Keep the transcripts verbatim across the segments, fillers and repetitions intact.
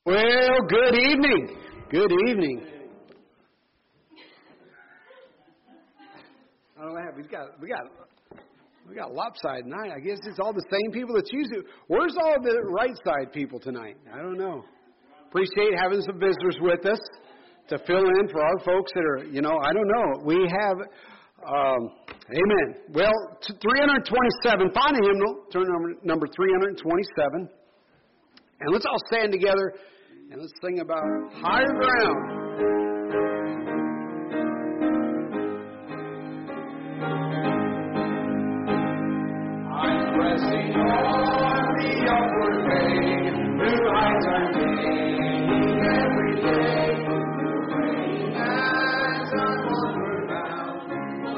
Well, good evening. Good evening. I don't know. We got we got we got lopsided tonight. I guess it's all the same people that usually. Where's all the right side people tonight? I don't know. Appreciate having some visitors with us to fill in for our folks that are. You know, I don't know. We have. Um, amen. Well, three hundred twenty-seven. Find a hymnal. Turn number number three hundred twenty-seven, and let's all stand together. And let's sing about higher ground. I'm pressing on the upward way, new heights I'm gaining every day. Praying as I'm onward bound,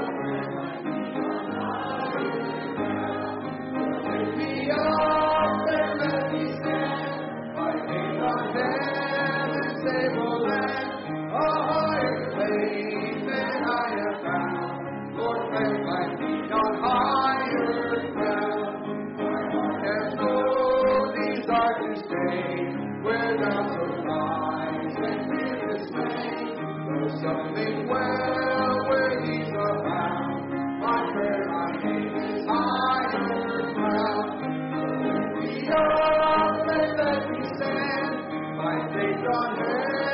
lift me up and let me stand, my faith on heaven. Stable land, a higher place than I have found. Lord, plant my feet on higher ground. My heart has no desire to stay where doubts arise and fear dismay. Though something well where He's abound, my prayer I make is higher ground. So lift me up and let me stand, my faith on heaven.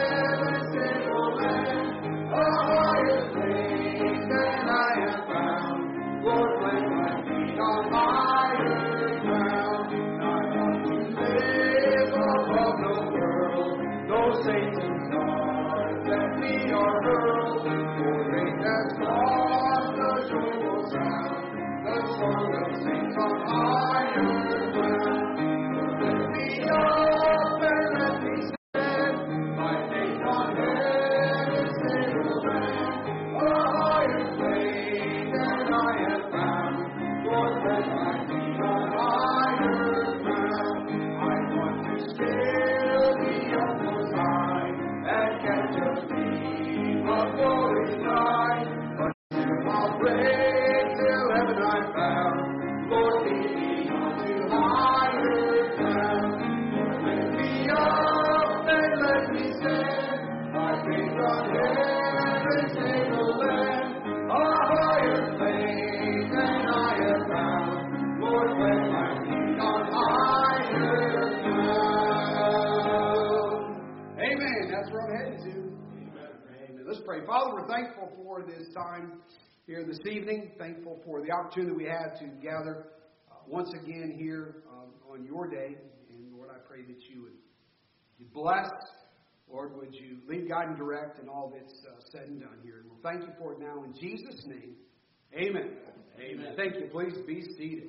Father, we're thankful for this time here this evening. Thankful for the opportunity we had to gather uh, once again here um, on your day. And Lord, I pray that you would you bless. Lord, would you lead, guide, and direct in all that's uh, said and done here. And we'll thank you for it now in Jesus' name. Amen. Amen. Thank you. Please be seated.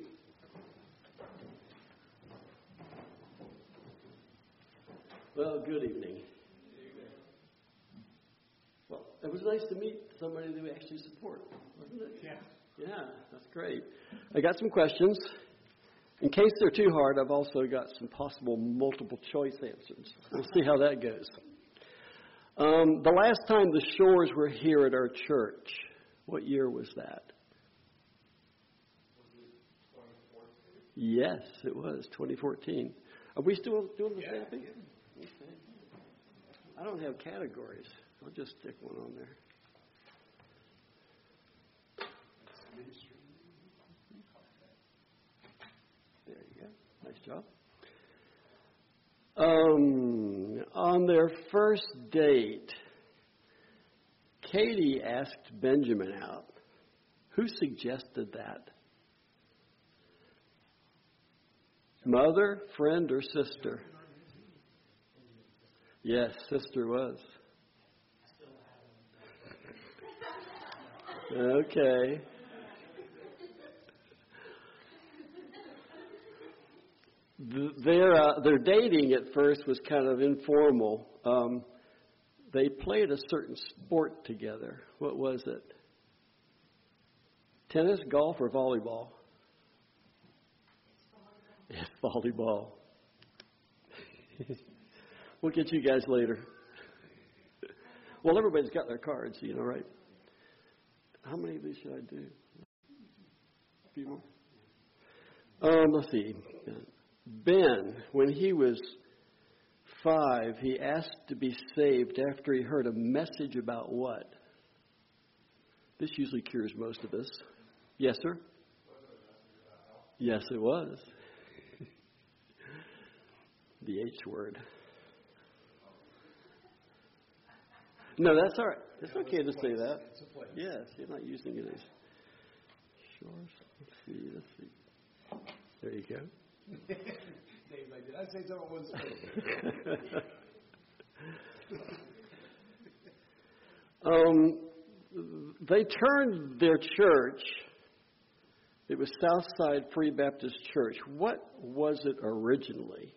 Well, good evening. Well, it was nice to meet somebody that we actually support, wasn't it? Yeah. Yeah, that's great. I got some questions. In case they're too hard, I've also got some possible multiple choice answers. We'll see how that goes. Um, the last time the Shores were here at our church, what year was that? Was it twenty fourteen? Yes, it was, twenty fourteen. Are we still doing the yeah, same thing? Yeah. Okay. I don't have categories. I'll just stick one on there. There you go. Nice job. Um, on their first date, Katie asked Benjamin out. Who suggested that? Mother, friend, or sister? Yes, sister was. Okay. Their uh, their dating at first was kind of informal. Um, they played a certain sport together. What was it? Tennis, golf, or volleyball? It's volleyball. We'll get you guys later. Well, everybody's got their cards, you know, right? How many of these should I do? A few more? Um, let's see. Ben, when he was five, he asked to be saved after he heard a message about what? This usually cures most of us. Yes, sir? Yes, it was. The H word. No, that's all right. It's okay to say that. Yes, you're not using it as sure. Let's see. Let's see. There you go. Dave, did I say something I wasn't supposed to? um, they turned their church. It was Southside Free Baptist Church. What was it originally?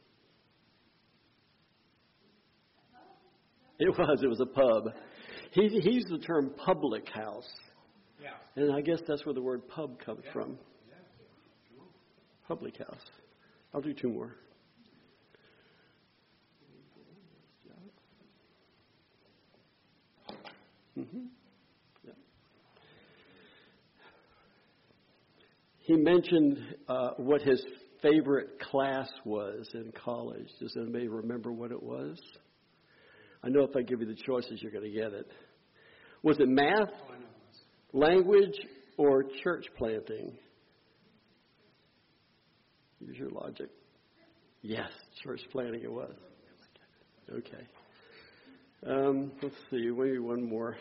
It was. It was a pub. He, he used the term public house. Yeah. And I guess that's where the word pub comes Yeah. from. Yeah. Public house. I'll do two more. Mm-hmm. Yeah. He mentioned uh, what his favorite class was in college. Does anybody remember what it was? I know if I give you the choices, you're going to get it. Was it math, language, or church planting? Use your logic. Yes, church planting it was. Okay. Um, let's see, maybe one more.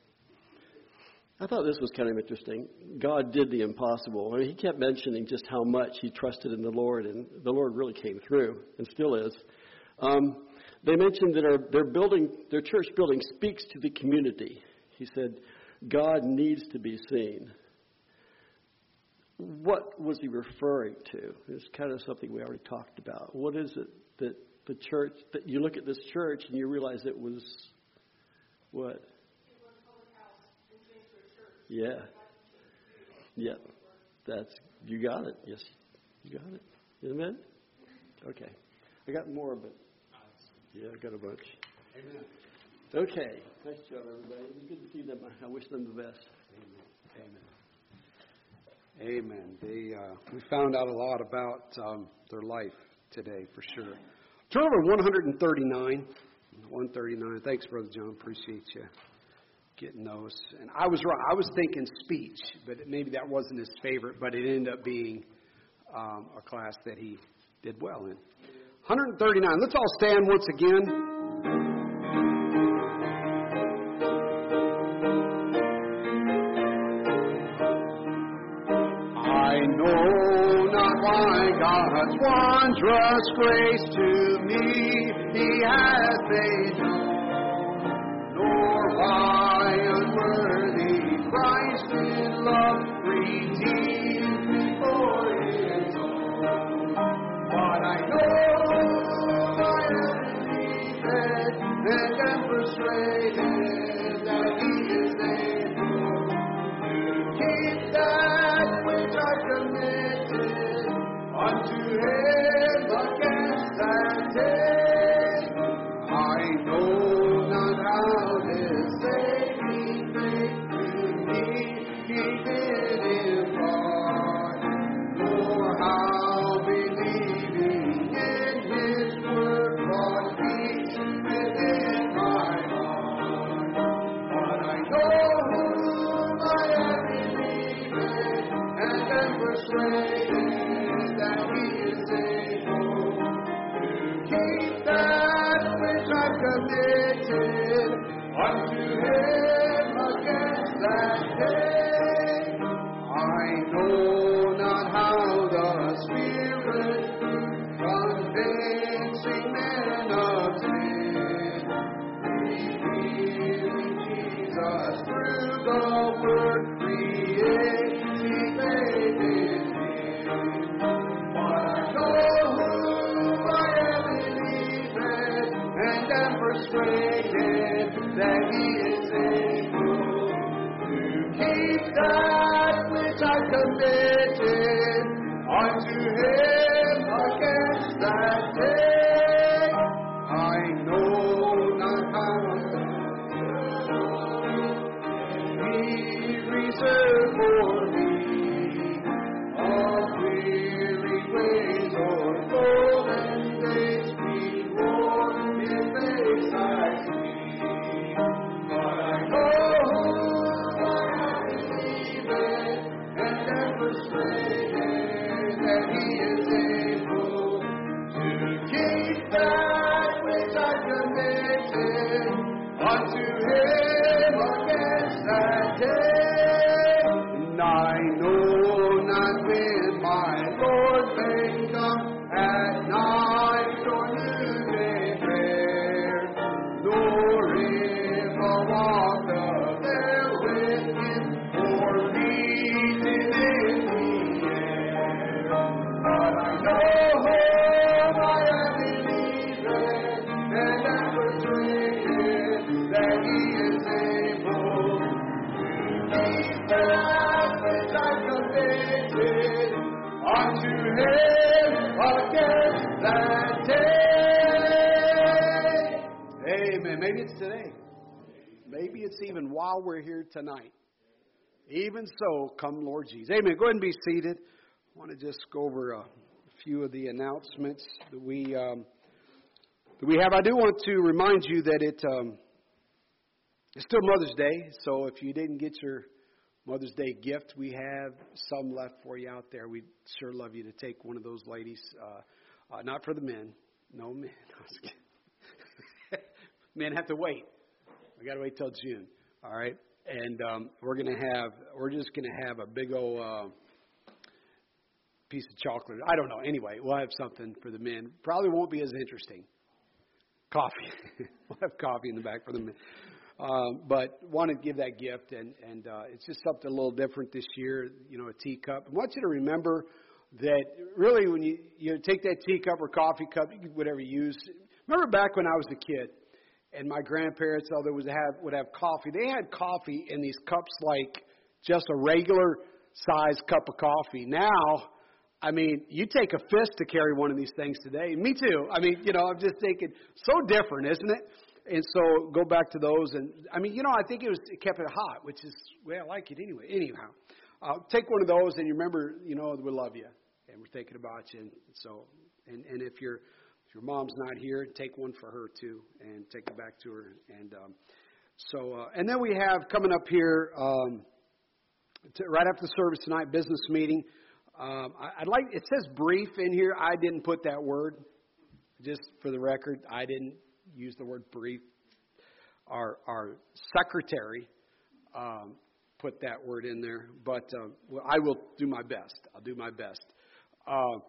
I thought this was kind of interesting. God did the impossible. I mean, he kept mentioning just how much he trusted in the Lord, and the Lord really came through, and still is. Um, they mentioned that our, their building, their church building, speaks to the community. He said, God needs to be seen. What was he referring to? It's kind of something we already talked about. What is it that the church, that you look at this church and you realize it was what? Yeah. Yeah. That's, you got it. Yes, you got it. Amen? Okay. I got more, but yeah, I got a bunch. Amen. Okay. Nice job, everybody. It was good to see them. I wish them the best. Amen. Amen. They, uh, we found out a lot about um, their life today, for sure. Turn over one thirty-nine. one thirty-nine. Thanks, Brother John. Appreciate you getting those. And I was wrong. I was thinking speech, but maybe that wasn't his favorite, but it ended up being um, a class that he did well in. one thirty-nine. Let's all stand once again. I know not why God's wondrous grace to me He has made known, nor why unworthy Christ in love redeemed me for His own. But I know I am believed and am persuaded that He is able to keep that which I committed unto Him against that day. I know not how this saving faith to me He did impart, nor how believing in His word brought peace within my heart. But I know whom I am believing, and am persuaded that He is able to keep that which I've committed unto Him against that day. I know not how the Spirit, convincing men of sin, revealing Jesus through the Word, creating faith in Him. But I know whom I am believing, and am persuaded that He is able to keep that which I committed unto Him against that day. I know not how He reserved for me all weary ways or golden days before it's today. Maybe it's even while we're here tonight. Even so, come Lord Jesus. Amen. Go ahead and be seated. I want to just go over a few of the announcements that we um, that we have. I do want to remind you that it um, it's still Mother's Day, so if you didn't get your Mother's Day gift, we have some left for you out there. We'd sure love you to take one of those ladies. Uh, uh, not for the men. No men. Men have to wait. We got to wait till June. All right. And um, we're going to have, we're just going to have a big old uh, piece of chocolate. I don't know. Anyway, we'll have something for the men. Probably won't be as interesting. Coffee. We'll have coffee in the back for the men. Um, but want to give that gift, and, and uh, it's just something a little different this year, you know, a teacup. I want you to remember that really when you, you take that teacup or coffee cup, whatever you use. Remember back when I was a kid, and my grandparents, although would have would have coffee, they had coffee in these cups like just a regular size cup of coffee. Now, I mean, you take a fist to carry one of these things today. Me too. I mean, you know, I'm just thinking, so different, isn't it? And so go back to those, and I mean, you know, I think it was it kept it hot, which is well, I like it anyway. Anyhow, uh, take one of those, and you remember, you know, we love you, and we're thinking about you. And so, and and if you're if your mom's not here, take one for her too, and take it back to her. And um, so, uh, and then we have coming up here um, to, right after the service tonight, business meeting. Um, I, I'd like it says brief in here. I didn't put that word, just for the record. I didn't use the word brief. Our our secretary um, put that word in there, but uh, well, I will do my best. I'll do my best. Uh,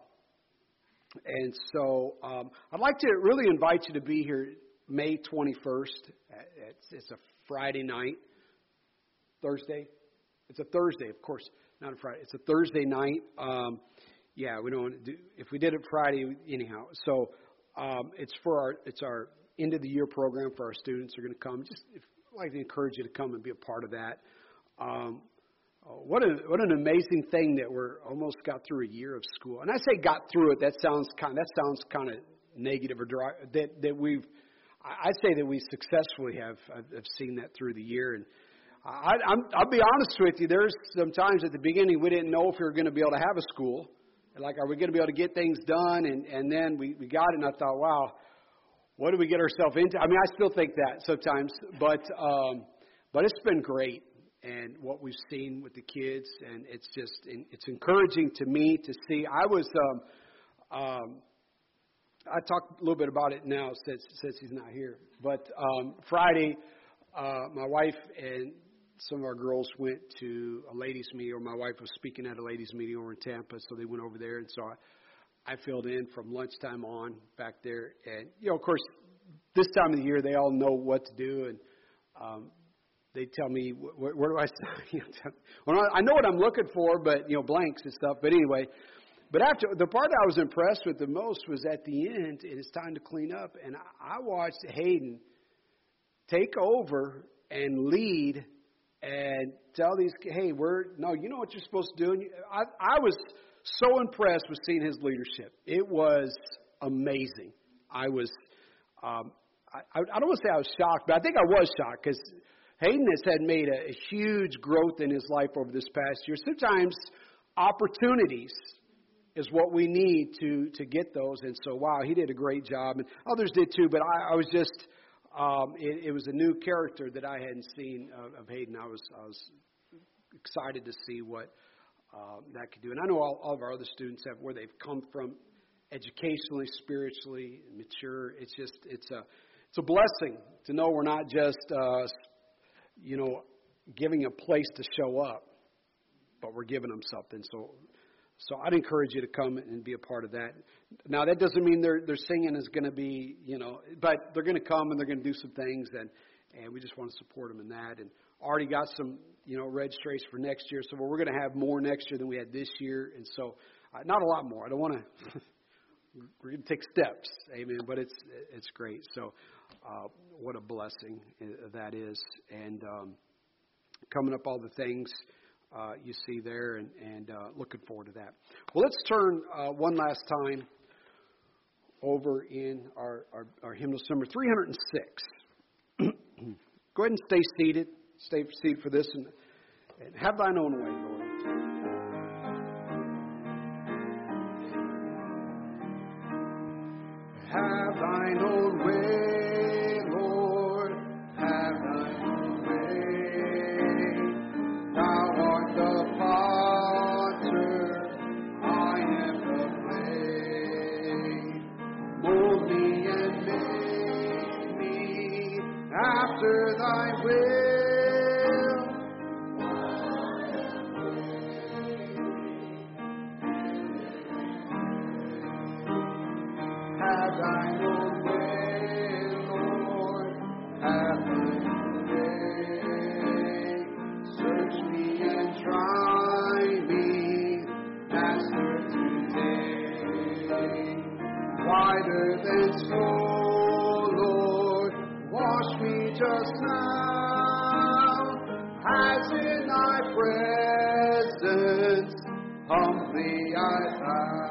and so um, I'd like to really invite you to be here May twenty-first. It's, it's a Friday night. Thursday? It's a Thursday, of course, not a Friday. It's a Thursday night. Um, yeah, we don't do, if we did it Friday, anyhow. So um, it's for our, it's our end of the year program for our students who are going to come. Just if, I'd like to encourage you to come and be a part of that. Um, what a what an amazing thing that we're almost got through a year of school. And I say got through it. That sounds kind that sounds kind of negative or dry. That that we've I say that we successfully have have seen that through the year. And I, I'm, I'll be honest with you. There's some times at the beginning we didn't know if we were going to be able to have a school. Like, are we going to be able to get things done? And and then we we got it, and I thought, wow. What do we get ourselves into? I mean, I still think that sometimes, but um, but it's been great, and what we've seen with the kids, and it's just it's encouraging to me to see. I was um, um, I talked a little bit about it now since since he's not here, but um, Friday, uh, my wife and some of our girls went to a ladies' meeting, or my wife was speaking at a ladies' meeting over in Tampa, so they went over there, and so I. I filled in from lunchtime on back there. And, you know, of course, this time of the year, they all know what to do. And um, they tell me, where, where do I start? Well, I know what I'm looking for, but, you know, blanks and stuff. But anyway, but after the part I was impressed with the most was at the end, it is time to clean up. And I, I watched Hayden take over and lead and tell these, hey, we're, no, you know what you're supposed to do. And I, I was so impressed with seeing his leadership. It was amazing. I was, um, I, I don't want to say I was shocked, but I think I was shocked because Hayden has had made a, a huge growth in his life over this past year. Sometimes opportunities is what we need to to get those. And so, wow, he did a great job, and others did too. But I, I was just, um, it, it was a new character that I hadn't seen of, of Hayden. I was I was excited to see what. Um, that could do. And I know all, all of our other students have where they've come from educationally, spiritually, mature. It's just, it's a, it's a blessing to know we're not just, uh, you know, giving a place to show up, but we're giving them something. So, so I'd encourage you to come and be a part of that. Now, that doesn't mean their their singing is going to be, you know, but they're going to come and they're going to do some things, and and we just want to support them in that. And already got some, you know, registration for next year. So we're going to have more next year than we had this year. And so uh, not a lot more. I don't want to, we're going to take steps. Amen. But it's, it's great. So uh, what a blessing that is. And um, coming up all the things uh, you see there, and, and uh, looking forward to that. Well, let's turn uh, one last time over in our, our, our hymnal number three hundred six. Go ahead and stay seated. Stay seated for this and, and have thine own way, Lord. Have thine own way, Lord. Have thine own way. Thou art the potter, I am the clay. Mold me and make me after thy will. Have thine own way, Lord. Have thine own way. Search me and try me, Master, today. Whiter than snow, Lord, wash me just now, as in thy presence humbly I bow.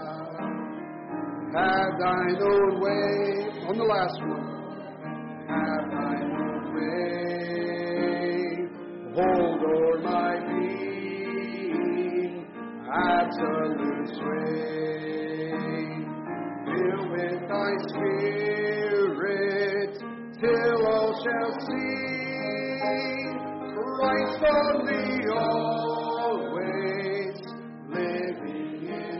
Have thine own way, on the last one. Have thine own way, hold o'er my being, absolute sway. Fill with thy spirit, till all shall see Christ only always living in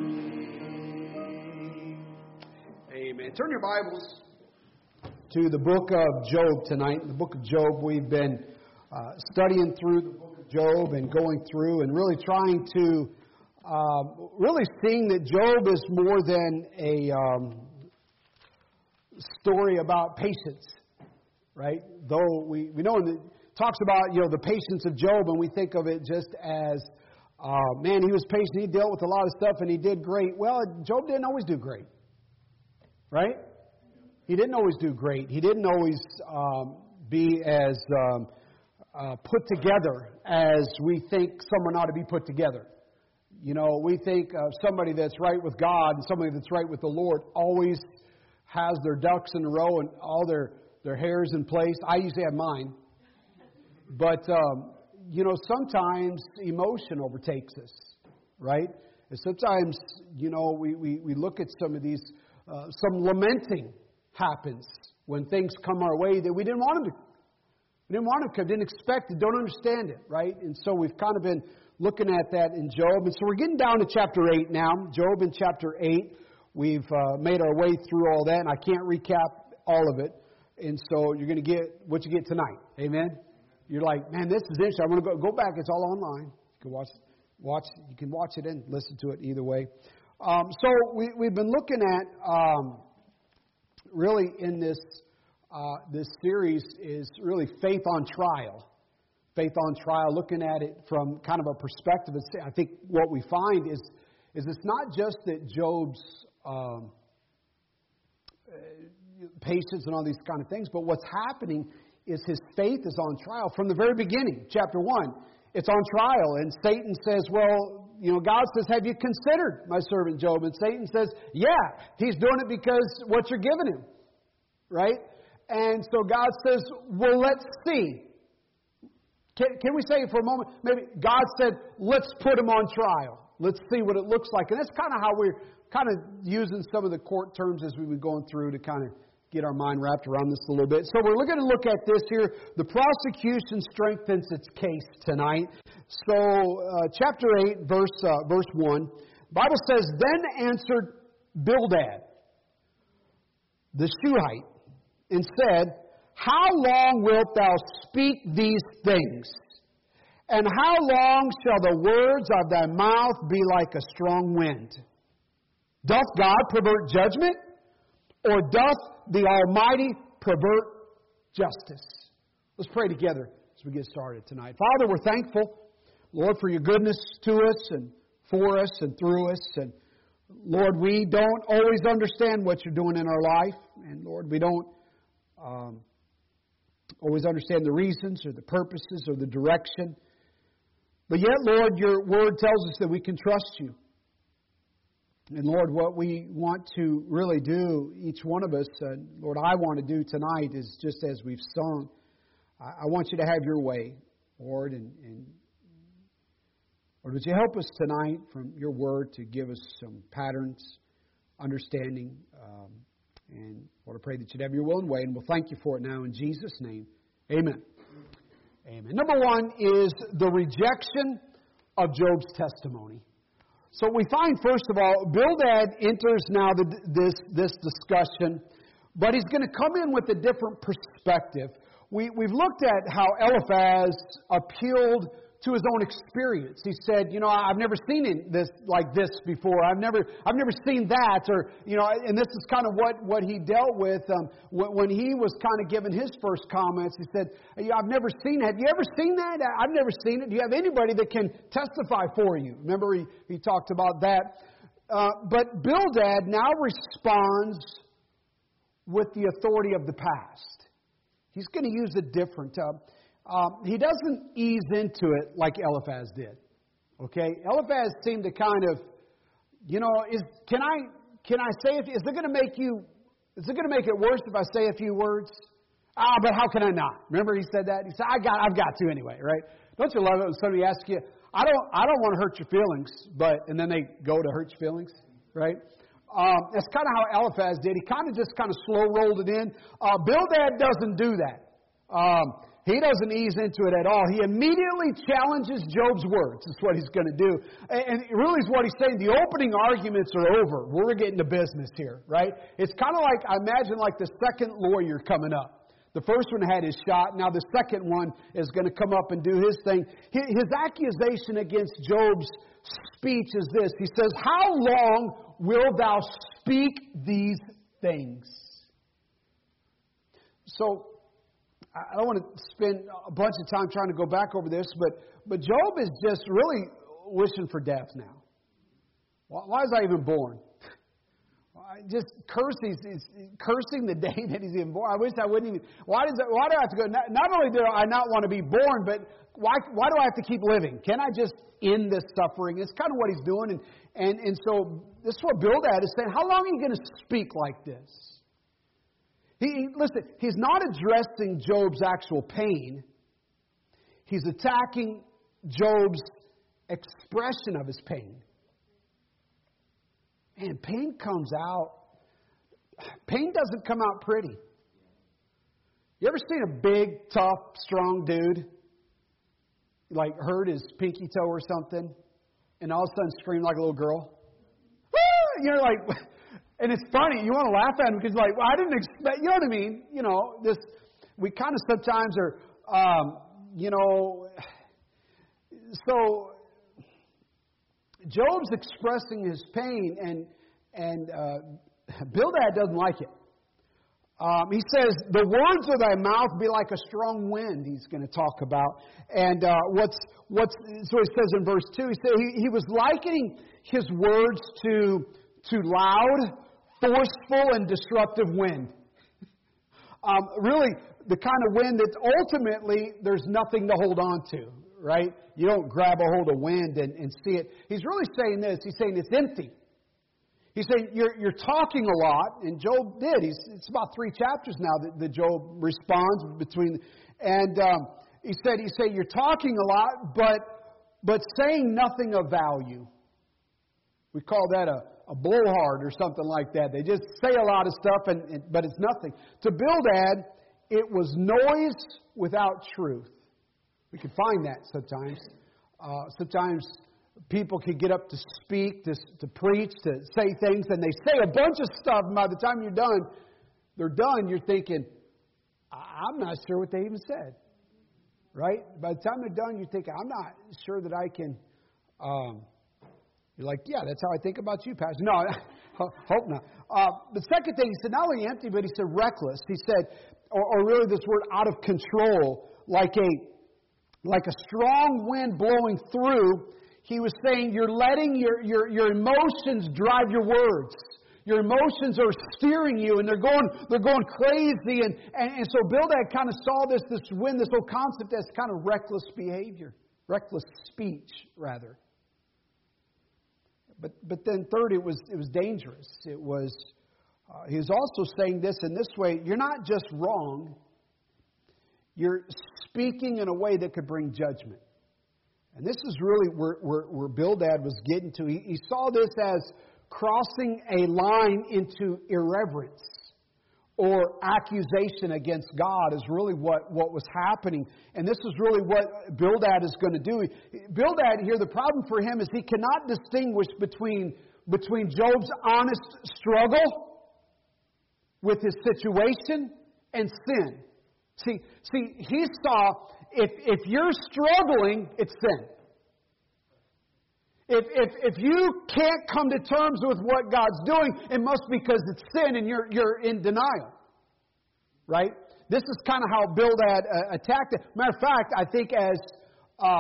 me. Amen. Turn your Bibles to the book of Job tonight. In the book of Job, we've been uh, studying through the book of Job and going through and really trying to, uh, really seeing that Job is more than a um, story about patience, right? Though we, we know it talks about, you know, the patience of Job, and we think of it just as, uh, man, he was patient, he dealt with a lot of stuff, and he did great. Well, Job didn't always do great, right? He didn't always do great. He didn't always um, be as um, uh, put together as we think someone ought to be put together. You know, we think of somebody that's right with God and somebody that's right with the Lord always has their ducks in a row and all their, their hairs in place. I usually have mine. But, um, you know, sometimes emotion overtakes us, right? And sometimes, you know, we, we, we look at some of these, uh, some lamenting happens when things come our way that we didn't want them to. We didn't want them to come, didn't expect it, don't understand it, right? And so we've kind of been looking at that in Job. And so we're getting down to chapter eight now. Job in chapter eight. We've uh, made our way through all that, and I can't recap all of it. And so you're going to get what you get tonight. Amen? You're like, man, this is interesting. I want to go go back. It's all online. You can watch, watch. You can watch it and listen to it either way. Um, so we, we've been looking at um, really in this uh, this series is really faith on trial. Faith on trial. Looking at it from kind of a perspective. I think what we find is is it's not just that Job's um, patience and all these kind of things, but what's happening is his faith is on trial from the very beginning. Chapter one, it's on trial, and Satan says, well, you know, God says, have you considered my servant Job? And Satan says, yeah, he's doing it because what you're giving him, right? And so God says, well, let's see. Can, can we say for a moment, maybe God said, let's put him on trial. Let's see what it looks like. And that's kind of how we're kind of using some of the court terms as we've been going through to kind of get our mind wrapped around this a little bit. So we're going to look at this here. The prosecution strengthens its case tonight. So uh, chapter eight, verse uh, verse one, the Bible says, then answered Bildad, the Shuhite, and said, how long wilt thou speak these things? And how long shall the words of thy mouth be like a strong wind? Doth God pervert judgment? Or doth the Almighty pervert justice? Let's pray together as we get started tonight. Father, we're thankful, Lord, for your goodness to us and for us and through us. And Lord, we don't always understand what you're doing in our life. And Lord, we don't um, always understand the reasons or the purposes or the direction. But yet, Lord, your word tells us that we can trust you. And Lord, what we want to really do, each one of us, uh, Lord, I want to do tonight is just as we've sung, I, I want you to have your way, Lord, and, and Lord, would you help us tonight from your word to give us some patterns, understanding, um, and Lord, I pray that you'd have your will and way, and we'll thank you for it now in Jesus' name. Amen. Amen. Number one is the rejection of Job's testimony. So we find, first of all, Bildad enters now the, this, this discussion, but he's going to come in with a different perspective. We, we've looked at how Eliphaz appealed to his own experience. He said, you know, I've never seen it this like this before. I've never, I've never seen that, or you know, and this is kind of what, what he dealt with um, when he was kind of giving his first comments. He said, I've never seen that. Have you ever seen that? I've never seen it. Do you have anybody that can testify for you? Remember, he, he talked about that. Uh, but Bildad now responds with the authority of the past. He's going to use a different. Uh, Um, he doesn't ease into it like Eliphaz did. Okay, Eliphaz seemed to kind of, you know, is can I can I say if, is it going to make you is it going to make it worse if I say a few words? Ah, but how can I not? Remember he said that. He said I got I've got to anyway, right? Don't you love it when somebody asks you, I don't I don't want to hurt your feelings, but and then they go to hurt your feelings, right? Um, that's kind of how Eliphaz did. He kind of just kind of slow rolled it in. Uh, Bildad doesn't do that. Um, He doesn't ease into it at all. He immediately challenges Job's words. That's what he's going to do. And really is what he's saying. The opening arguments are over. We're getting to business here, right? It's kind of like, I imagine like the second lawyer coming up. The first one had his shot. Now the second one is going to come up and do his thing. His accusation against Job's speech is this. He says, how long wilt thou speak these things? So, I don't want to spend a bunch of time trying to go back over this, but, but Job is just really wishing for death now. Why, why is I even born? I just curse, he's, he's cursing the day that he's even born. I wish I wouldn't even. Why does that, why do I have to go? Not, not only do I not want to be born, but why why do I have to keep living? Can I just end this suffering? It's kind of what he's doing, and and and so this is what Bildad is saying. How long are you going to speak like this? He, listen, he's not addressing Job's actual pain. He's attacking Job's expression of his pain. And pain comes out. Pain doesn't come out pretty. You ever seen a big, tough, strong dude, like hurt his pinky toe or something, and all of a sudden scream like a little girl? Woo! You're like... And it's funny, you want to laugh at him because, like, well, I didn't expect, you know what I mean? You know, this, we kind of sometimes are, um, you know, so Job's expressing his pain, and and uh, Bildad doesn't like it. Um, he says, the words of thy mouth be like a strong wind, he's going to talk about. And uh, what's, what's, so he says in verse two, he said he, he was likening his words to, to loud, forceful, and disruptive wind. Um, really, the kind of wind that ultimately there's nothing to hold on to, right? You don't grab a hold of wind and, and see it. He's really saying this. He's saying it's empty. He's saying you're, you're talking a lot, and Job did. He's, it's about three chapters now that, that Job responds between. And um, he said, he said, you're talking a lot, but but saying nothing of value. We call that a a blowhard or something like that. They just say a lot of stuff, and, and but it's nothing. To Bildad, it was noise without truth. We can find that sometimes. Uh, sometimes people can get up to speak, to, to preach, to say things, and they say a bunch of stuff, and by the time you're done, they're done, you're thinking, I'm not sure what they even said. Right? By the time they're done, you're thinking, I'm not sure that I can... Um, You're like, yeah, that's how I think about you, Pastor. No, hope not. Uh, the second thing, he said, not only empty, but he said reckless. He said, or, or really this word, out of control, like a like a strong wind blowing through. He was saying, you're letting your, your, your emotions drive your words. Your emotions are steering you, and they're going they're going crazy. And, and, and so Bildad kind of saw this, this wind, this whole concept as kind of reckless behavior, reckless speech, rather. But but then third, it was it was dangerous. It was uh, he was also saying this in this way: you're not just wrong, you're speaking in a way that could bring judgment. And this is really where, where, where Bildad was getting to. He, he saw this as crossing a line into irreverence or accusation against God is really what, what was happening. And this is really what Bildad is going to do. Bildad here, the problem for him is he cannot distinguish between, between Job's honest struggle with his situation and sin. See, see, he saw if if you're struggling, it's sin. If if if you can't come to terms with what God's doing, it must be because it's sin and you're you're in denial. Right? This is kind of how Bildad uh, attacked it. Matter of fact, I think as uh,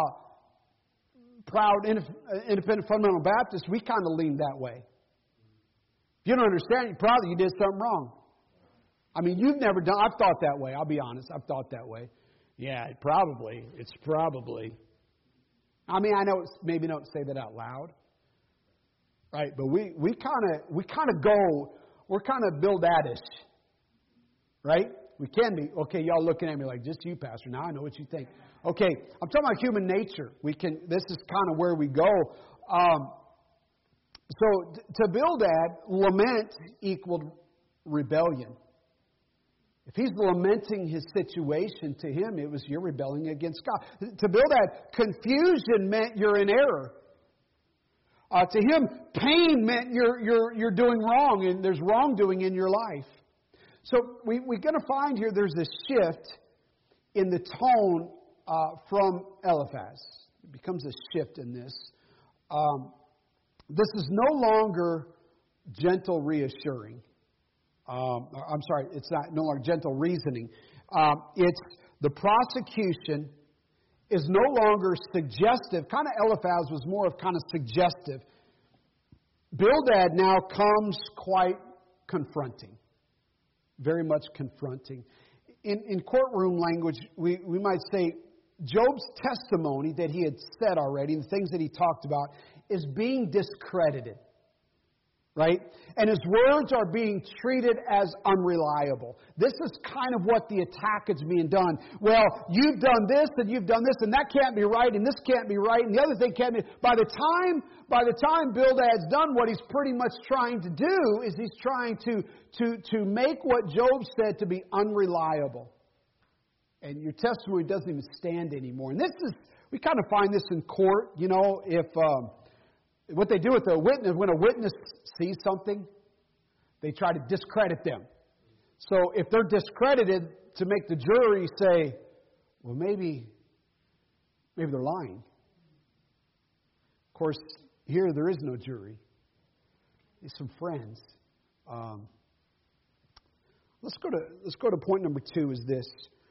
proud independent fundamental Baptists, we kind of lean that way. If you don't understand, you're probably you did something wrong. I mean, you've never done, I've thought that way. I'll be honest. I've thought that way. Yeah, probably. It's probably. I mean, I know it's, maybe don't say that out loud. Right? But we we kind of we kind of go, we're kind of Bildadish. Right? We can be. Okay, y'all looking at me like, just you, Pastor. Now I know what you think. Okay, I'm talking about human nature. We can. This is kind of where we go. Um, so to Bildad, lament equaled rebellion. If he's lamenting his situation, to him it was you're rebelling against God. To Bildad, confusion meant you're in error. Uh, to him, pain meant you're you're you're doing wrong and there's wrongdoing in your life. So we, we're going to find here there's a shift in the tone uh, from Eliphaz. It becomes a shift in this. Um, this is no longer gentle reassuring. Um, I'm sorry, it's not no longer gentle reasoning. Um, it's the prosecution is no longer suggestive. Kind of Eliphaz was more of kind of suggestive. Bildad now comes quite confronting, very much confronting. In, in courtroom language, we, we might say Job's testimony that he had said already, the things that he talked about, is being discredited. Right? And his words are being treated as unreliable. This is kind of what the attack is being done. Well, you've done this and you've done this and that can't be right and this can't be right and the other thing can't be. By the time, by the time Bildad's done, what he's pretty much trying to do is he's trying to, to, to make what Job said to be unreliable. And your testimony doesn't even stand anymore. And this is, we kind of find this in court, you know, if... Um, What they do with a witness, when a witness sees something, they try to discredit them. So if they're discredited, to make the jury say, well, maybe, maybe they're lying. Of course, here there is no jury. There's some friends. Um, let's go to let's go to point number two. Is this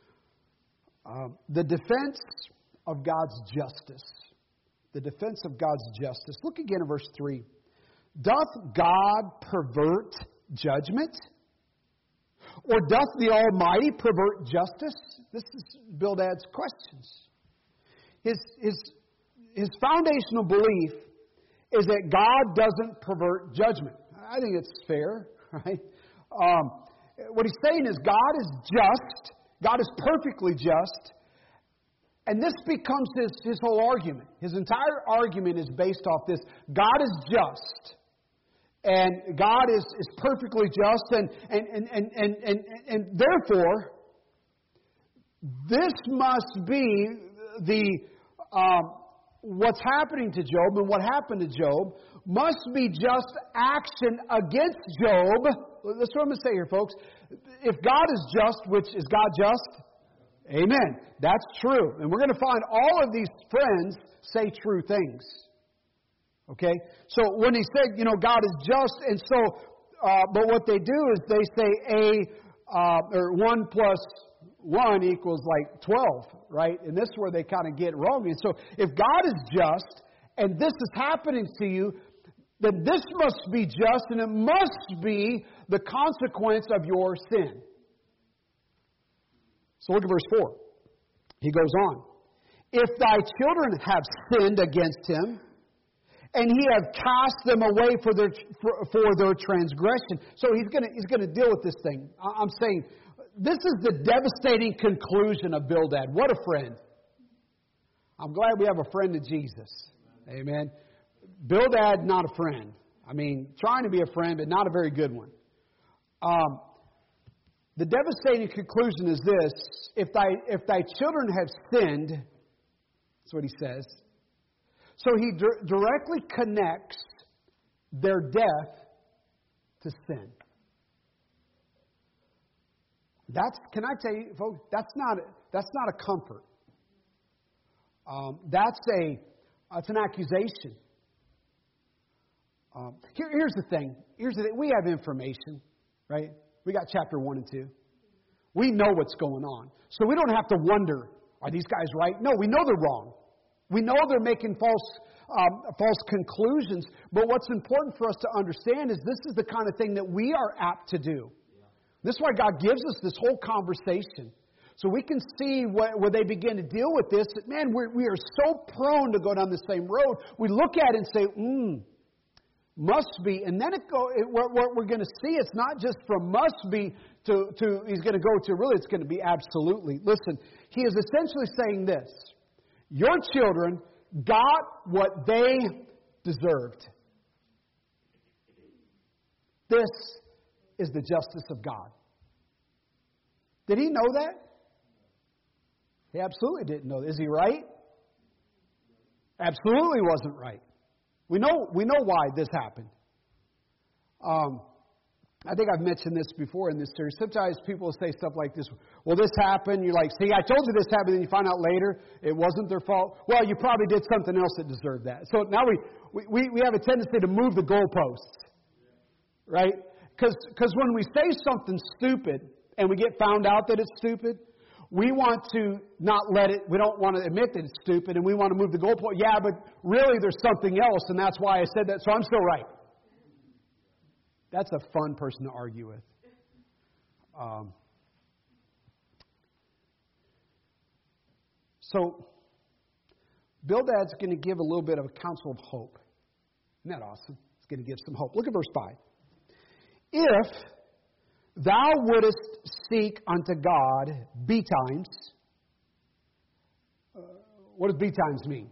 um, the defense of God's justice? The defense of God's justice. Look again at verse three. Doth God pervert judgment? Or doth the Almighty pervert justice? This is Bildad's questions. His, his, his foundational belief is that God doesn't pervert judgment. I think it's fair, right? Um, what he's saying is God is just. God is perfectly just. And this becomes his, his whole argument. His entire argument is based off this. God is just. And God is, is perfectly just. And, and, and, and, and, and, and therefore, this must be the um, what's happening to Job and what happened to Job must be just action against Job. That's what I'm going to say here, folks. If God is just, which is God just? Amen. That's true. And we're going to find all of these friends say true things. Okay? So when he said, you know, God is just, and so, uh, but what they do is they say A, uh, or one plus one equals like twelve, right? And this is where they kind of get wrong. And so if God is just, and this is happening to you, then this must be just, and it must be the consequence of your sin. So look at verse four. He goes on. If thy children have sinned against him, and he have cast them away for their for, for their transgression. So he's going to he's going to deal with this thing. I'm saying this is the devastating conclusion of Bildad. What a friend. I'm glad we have a friend of Jesus. Amen. Bildad, not a friend. I mean, trying to be a friend, but not a very good one. Um, the devastating conclusion is this: if thy if thy children have sinned, that's what he says. So he di- directly connects their death to sin. That's, can I tell you, folks, that's not that's not a comfort. Um, that's a that's an accusation. Um, here, here's the thing. Here's the thing. We have information, right? We got chapter one and two. We know what's going on, so we don't have to wonder: are these guys right? No, we know they're wrong. We know they're making false um, false conclusions. But what's important for us to understand is this is the kind of thing that we are apt to do. This is why God gives us this whole conversation. So we can see what, where they begin to deal with this. That, man, we're, we are so prone to go down the same road. We look at it and say, hmm, must be. And then it go, it, what, what we're going to see, it's not just from must be to, to he's going to go to really, it's going to be absolutely. Listen, he is essentially saying this. Your children got what they deserved. This is the justice of God. Did he know that? He absolutely didn't know. Is he right? Absolutely wasn't right. We know we know why this happened. Um, I think I've mentioned this before in this series. Sometimes people will say stuff like this. Well, this happened. You're like, see, I told you this happened. And you find out later it wasn't their fault. Well, you probably did something else that deserved that. So now we, we, we have a tendency to move the goalposts. Right? Because when we say something stupid and we get found out that it's stupid, we want to not let it, we don't want to admit that it's stupid and we want to move the goalpost. Yeah, but really there's something else and that's why I said that, so I'm still right. That's a fun person to argue with. Um, so, Bildad's going to give a little bit of a counsel of hope. Isn't that awesome? It's going to give some hope. Look at verse five. If thou wouldest seek unto God betimes, uh, what does betimes mean?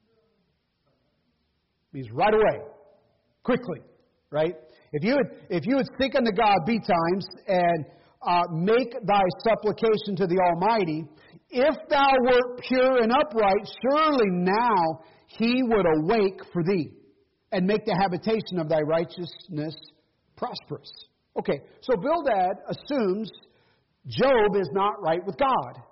It means right away, quickly, right? If you would, if you would seek unto God betimes and uh, make thy supplication to the Almighty, if thou wert pure and upright, surely now He would awake for thee and make the habitation of thy righteousness prosperous. Okay, so Bildad assumes Job is not right with God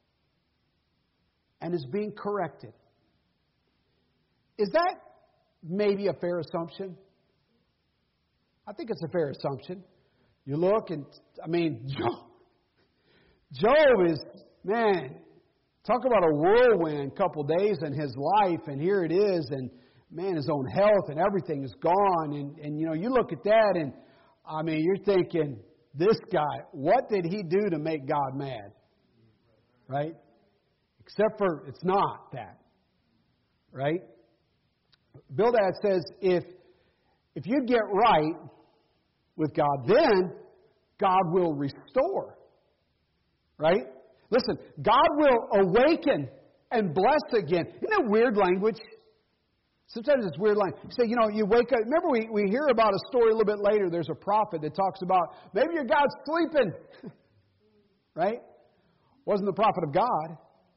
and is being corrected. Is that maybe a fair assumption? I think it's a fair assumption. You look and, I mean, Job, Job is, man, talk about a whirlwind couple days in his life, and here it is, and man, his own health and everything is gone. And, and, you know, you look at that and, I mean, you're thinking, this guy, what did he do to make God mad? Right? Except for it's not that. Right? Bildad says, if, if you get right with God, then God will restore. Right? Listen, God will awaken and bless again. Isn't that weird language? Sometimes it's weird line. You say, you know, you wake up. Remember, we, we hear about a story a little bit later. There's a prophet that talks about maybe your God's sleeping. Right? Wasn't the prophet of God.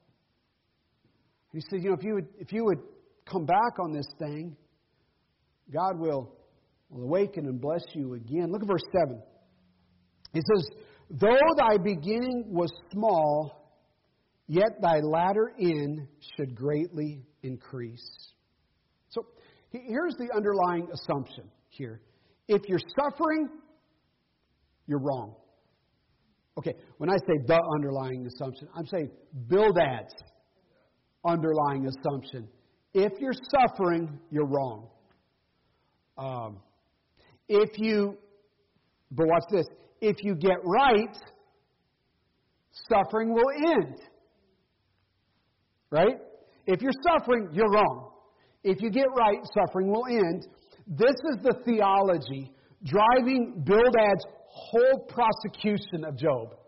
He said, you know, if you would if you would come back on this thing, God will, will awaken and bless you again. Look at verse seven. He says, though thy beginning was small, yet thy latter end should greatly increase. So here's the underlying assumption here. If you're suffering, you're wrong. Okay, when I say the underlying assumption, I'm saying Bildad's underlying assumption. If you're suffering, you're wrong. Um, if you, but watch this, if you get right, suffering will end. Right? If you're suffering, you're wrong. If you get right, suffering will end. This is the theology driving Bildad's whole prosecution of Job.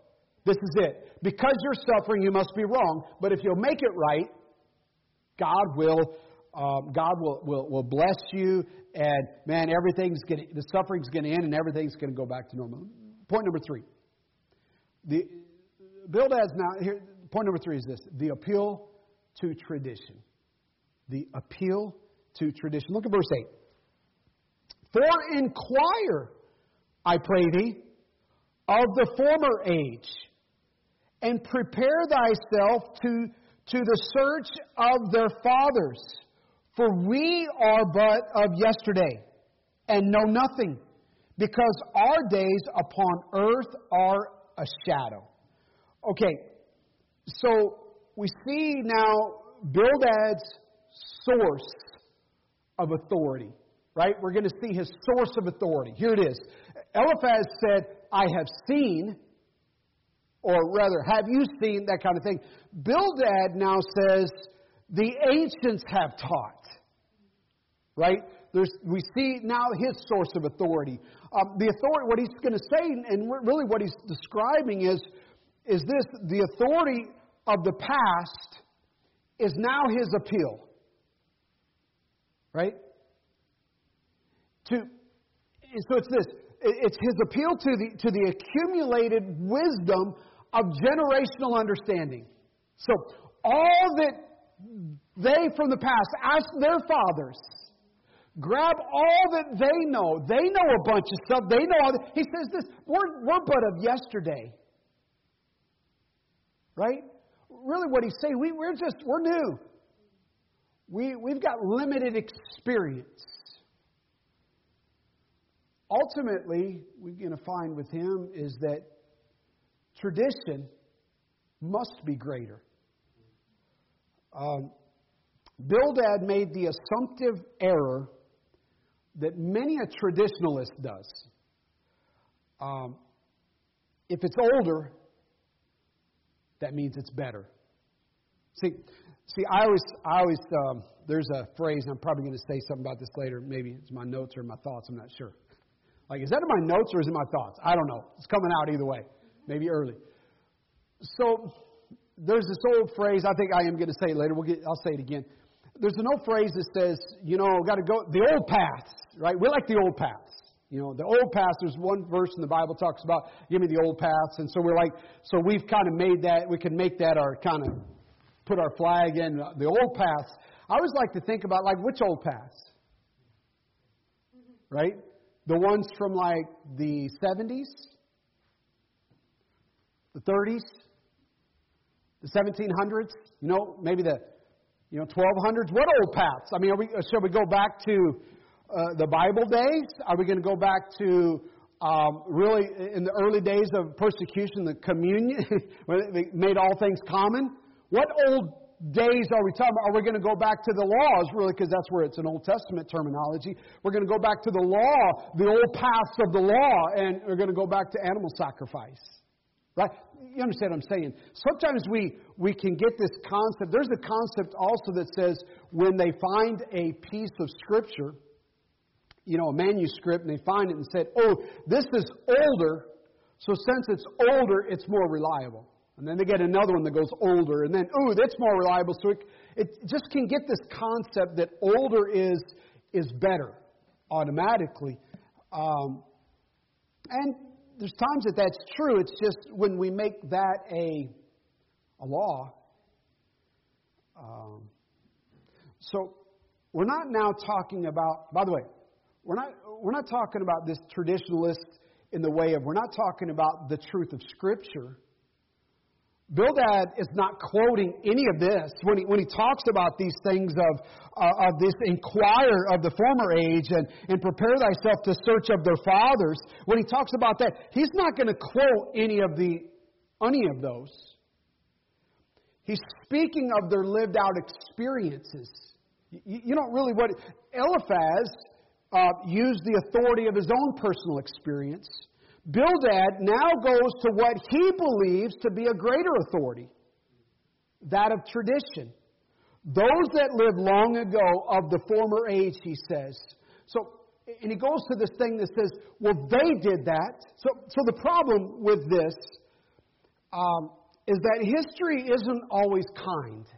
This is it. Because you're suffering, you must be wrong. But if you'll make it right, God will, um, God will, will, will bless you. And man, everything's going the suffering's going to end, and everything's going to go back to normal. Point number three. The Bildad's now here. Point number three is this: the appeal to tradition. The appeal to tradition. Look at verse eight. For inquire, I pray thee, of the former age, and prepare thyself to, to the search of their fathers. For we are but of yesterday, and know nothing, because our days upon earth are a shadow. Okay, so we see now Bildad's source of authority, right? We're going to see his source of authority. Here it is. Eliphaz said, I have seen, or rather, have you seen, that kind of thing. Bildad now says, the ancients have taught. Right? There's, we see now his source of authority. Um, the authority, what he's going to say, and really what he's describing is, is this: the authority of the past is now his appeal. Right? To, so it's this: it's his appeal to the to the accumulated wisdom of generational understanding. So all that they from the past asked their fathers. Grab all that they know. They know a bunch of stuff. They know all that. He says this, we're, we're but of yesterday. Right? Really what he's saying, we, we're just, we're new. We, we've got limited experience. Ultimately, we're going to find with him is that tradition must be greater. Um, Bildad made the assumptive error that many a traditionalist does. Um, if it's older, that means it's better. See, see, I always, I always, um, there's a phrase, and I'm probably going to say something about this later. Maybe it's my notes or my thoughts. I'm not sure. Like, is that in my notes or is it my thoughts? I don't know. It's coming out either way. Maybe early. So there's this old phrase. I think I am going to say it later. We'll get. I'll say it again. There's an old phrase that says, you know, got to go the old paths, right? We like the old paths. You know, the old paths. There's one verse in the Bible talks about, give me the old paths. And so we're like, so we've kind of made that, we can make that our kind of, put our flag in the old paths. I always like to think about, like, which old paths? Right? The ones from like the seventies, the thirties, the seventeen hundreds, you know, maybe the You know, twelve hundreds. What old paths? I mean, are we, shall we go back to uh, the Bible days? Are we going to go back to um, really in the early days of persecution, the communion, when they made all things common? What old days are we talking about? Are we going to go back to the laws, really, because that's where it's an Old Testament terminology. We're going to go back to the law, the old paths of the law, and we're going to go back to animal sacrifice. Right? You understand what I'm saying? Sometimes we, we can get this concept. There's a concept also that says when they find a piece of Scripture, you know, a manuscript, and they find it and said, oh, this is older, so since it's older, it's more reliable. And then they get another one that goes older, and then, oh, that's more reliable. So it, it just can get this concept that older is, is better automatically. Um, and there's times that that's true. It's just when we make that a, a law. Um, so we're not now talking about, by the way, we're not, we're not talking about this traditionalist in the way of, we're not talking about the truth of Scripture. Bildad is not quoting any of this when he, when he talks about these things of, uh, of this inquire of the former age and, and prepare thyself to search of their fathers. When he talks about that, he's not going to quote any of the any of those. He's speaking of their lived out experiences. You, you don't really what Eliphaz uh, used the authority of his own personal experience. Bildad now goes to what he believes to be a greater authority, that of tradition. Those that lived long ago of the former age, he says. So, and he goes to this thing that says, well, they did that. So, so the problem with this, um, is that history isn't always kind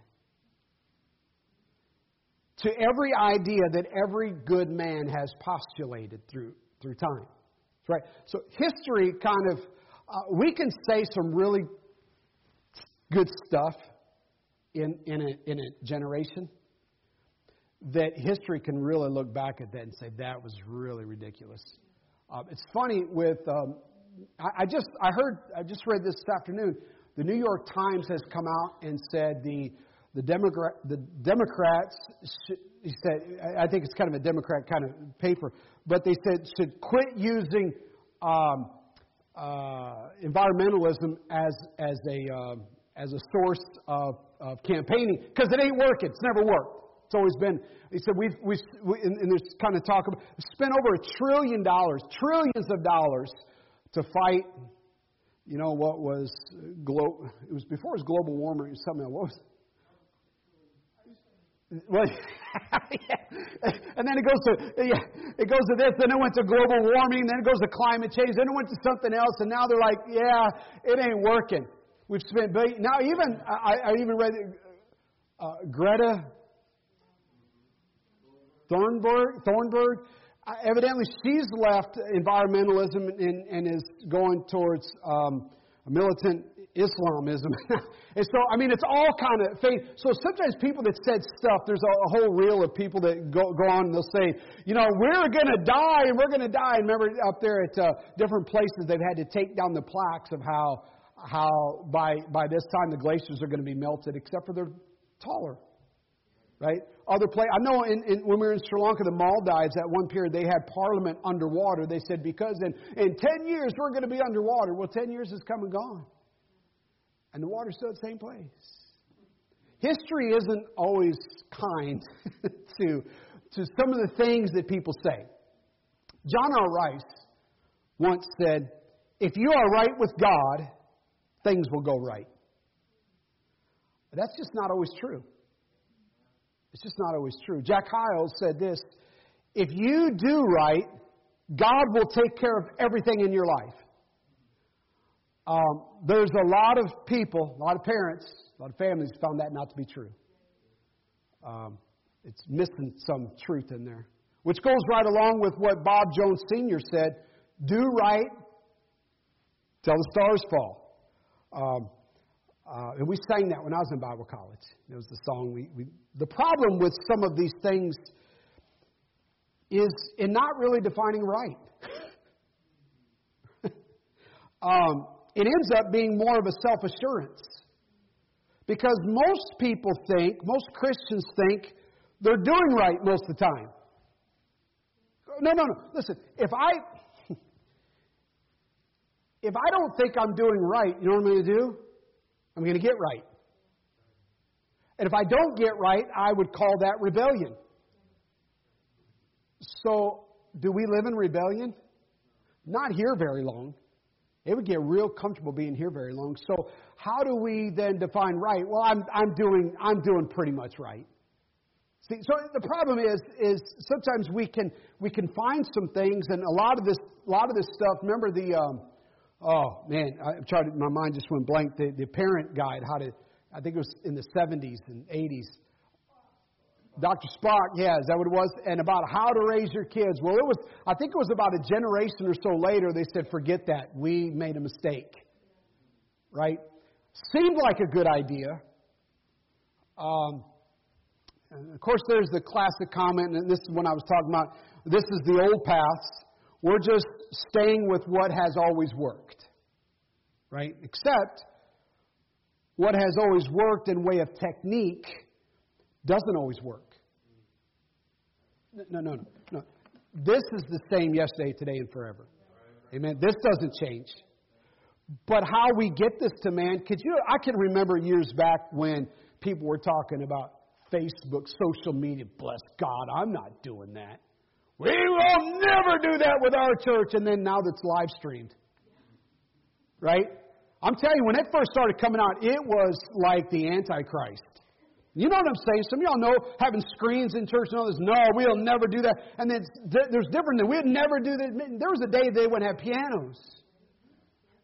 to every idea that every good man has postulated through through time. Right? So history kind of, uh, we can say some really good stuff in, in, a, in a generation that history can really look back at that and say, that was really ridiculous. Uh, it's funny with, um, I, I just, I heard, I just read this afternoon, the New York Times has come out and said the the, Democrat, the Democrats, should, he said, I think it's kind of a Democrat kind of paper, but they said should quit using um, uh, environmentalism as as a uh, as a source of, of campaigning because it ain't working. It's never worked. It's always been. He said we've we and, and there's kind of talk about spent over a trillion dollars, trillions of dollars to fight. You know what was glo- It was before it was global warming. It was something else. What was it? Well, yeah. And then it goes to yeah, it goes to this, then it went to global warming, then it goes to climate change, then it went to something else, and now they're like, yeah, it ain't working. We've spent billion. Now even I, I even read uh, Greta Thunberg. Thunberg. Uh, evidently, she's left environmentalism and, and is going towards um, militant Islamism. And so, I mean, it's all kind of faith. So sometimes people that said stuff, there's a, a whole reel of people that go, go on and they'll say, you know, we're going to die and we're going to die. And remember up there at uh, different places, they've had to take down the plaques of how how by by this time the glaciers are going to be melted, except for they're taller. Right? Other place, I know in, in, when we were in Sri Lanka, the Maldives, at one period, they had Parliament underwater. They said, because in, in ten years, we're going to be underwater. Well, ten years has come and gone. And the water's still at the same place. History isn't always kind to, to some of the things that people say. John R. Rice once said, if you are right with God, things will go right. But that's just not always true. It's just not always true. Jack Hyles said this, if you do right, God will take care of everything in your life. Um, there's a lot of people, a lot of parents, a lot of families found that not to be true. Um, it's missing some truth in there. Which goes right along with what Bob Jones Senior said, do right till the stars fall. Um, uh, and we sang that when I was in Bible college. It was the song we, we... The problem with some of these things is in not really defining right. um, it ends up being more of a self-assurance. Because most people think, most Christians think, they're doing right most of the time. No, no, no. Listen, if I if I don't think I'm doing right, you know what I'm going to do? I'm going to get right. And if I don't get right, I would call that rebellion. So, do we live in rebellion? Not here very long. It would get real comfortable being here very long. So, how do we then define right? Well, I'm I'm doing I'm doing pretty much right. See, so the problem is is sometimes we can we can find some things, and a lot of this a lot of this stuff. Remember the um, oh man, I tried to, my mind just went blank. The the parent guide, how to I think it was in the seventies and eighties. Doctor Spock, yeah, is that what it was? And about how to raise your kids. Well, it was. I think it was about a generation or so later. They said, "Forget that. We made a mistake." Right? Seemed like a good idea. Um, and of course, there's the classic comment, and this is when I was talking about. This is the old paths. We're just staying with what has always worked. Right? Except what has always worked in way of technique doesn't always work. No, no, no, no. This is the same yesterday, today, and forever. Amen. This doesn't change. But how we get this to man, could you? I can remember years back when people were talking about Facebook, social media. Bless God, I'm not doing that. We will never do that with our church. And then now that's live streamed. Right? I'm telling you, when it first started coming out, it was like the Antichrist. You know what I'm saying? Some of y'all know having screens in church and all this. No, we'll never do that. And then there's different than we'd never do that. There was a day they wouldn't have pianos.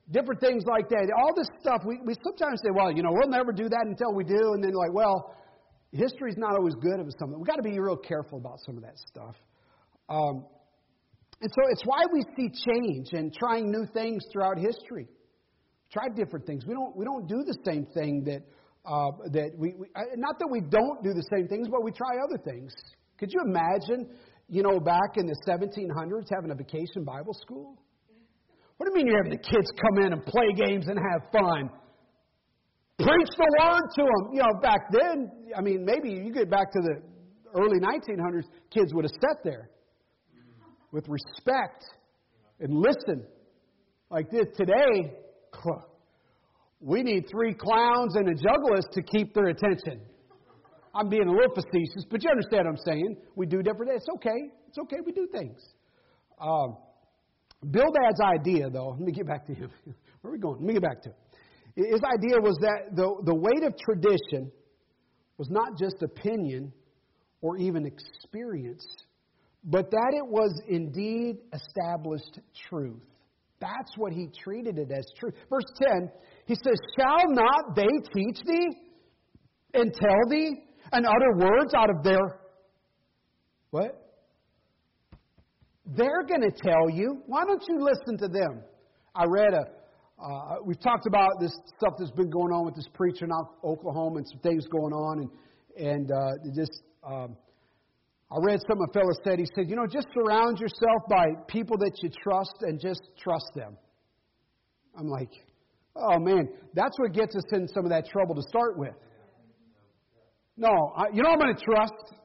different things like that. All this stuff, we, we sometimes say, well, you know, we'll never do that until we do. And then like, well, history's not always good of something. We've got to be real careful about some of that stuff. Um, and so it's why we see change and trying new things throughout history. Try different things. We don't we don't do the same thing that uh, that we, we not that we don't do the same things, but we try other things. Could you imagine, you know, back in the seventeen hundreds having a vacation Bible school? What do you mean you're having the kids come in and play games and have fun? Preach the word to them. You know, back then, I mean, maybe you get back to the early nineteen hundreds, kids would have sat there with respect and listened like this. Today, we need three clowns and a jugglist to keep their attention. I'm being a little facetious, but you understand what I'm saying. We do different things. It's okay. It's okay. We do things. Um, Bildad's idea, though, let me get back to him. Where are we going? Let me get back to it. His idea was that the, the weight of tradition was not just opinion or even experience, but that it was indeed established truth. That's what he treated it as truth. Verse ten, he says, shall not they teach thee and tell thee and utter words out of their... What? They're going to tell you. Why don't you listen to them? I read a... Uh, we've talked about this stuff that's been going on with this preacher in Oklahoma and some things going on. And, and uh, just... Um, I read something a fellow said. He said, you know, just surround yourself by people that you trust and just trust them. I'm like, oh, man, that's what gets us in some of that trouble to start with. No, I, you know I'm going to trust?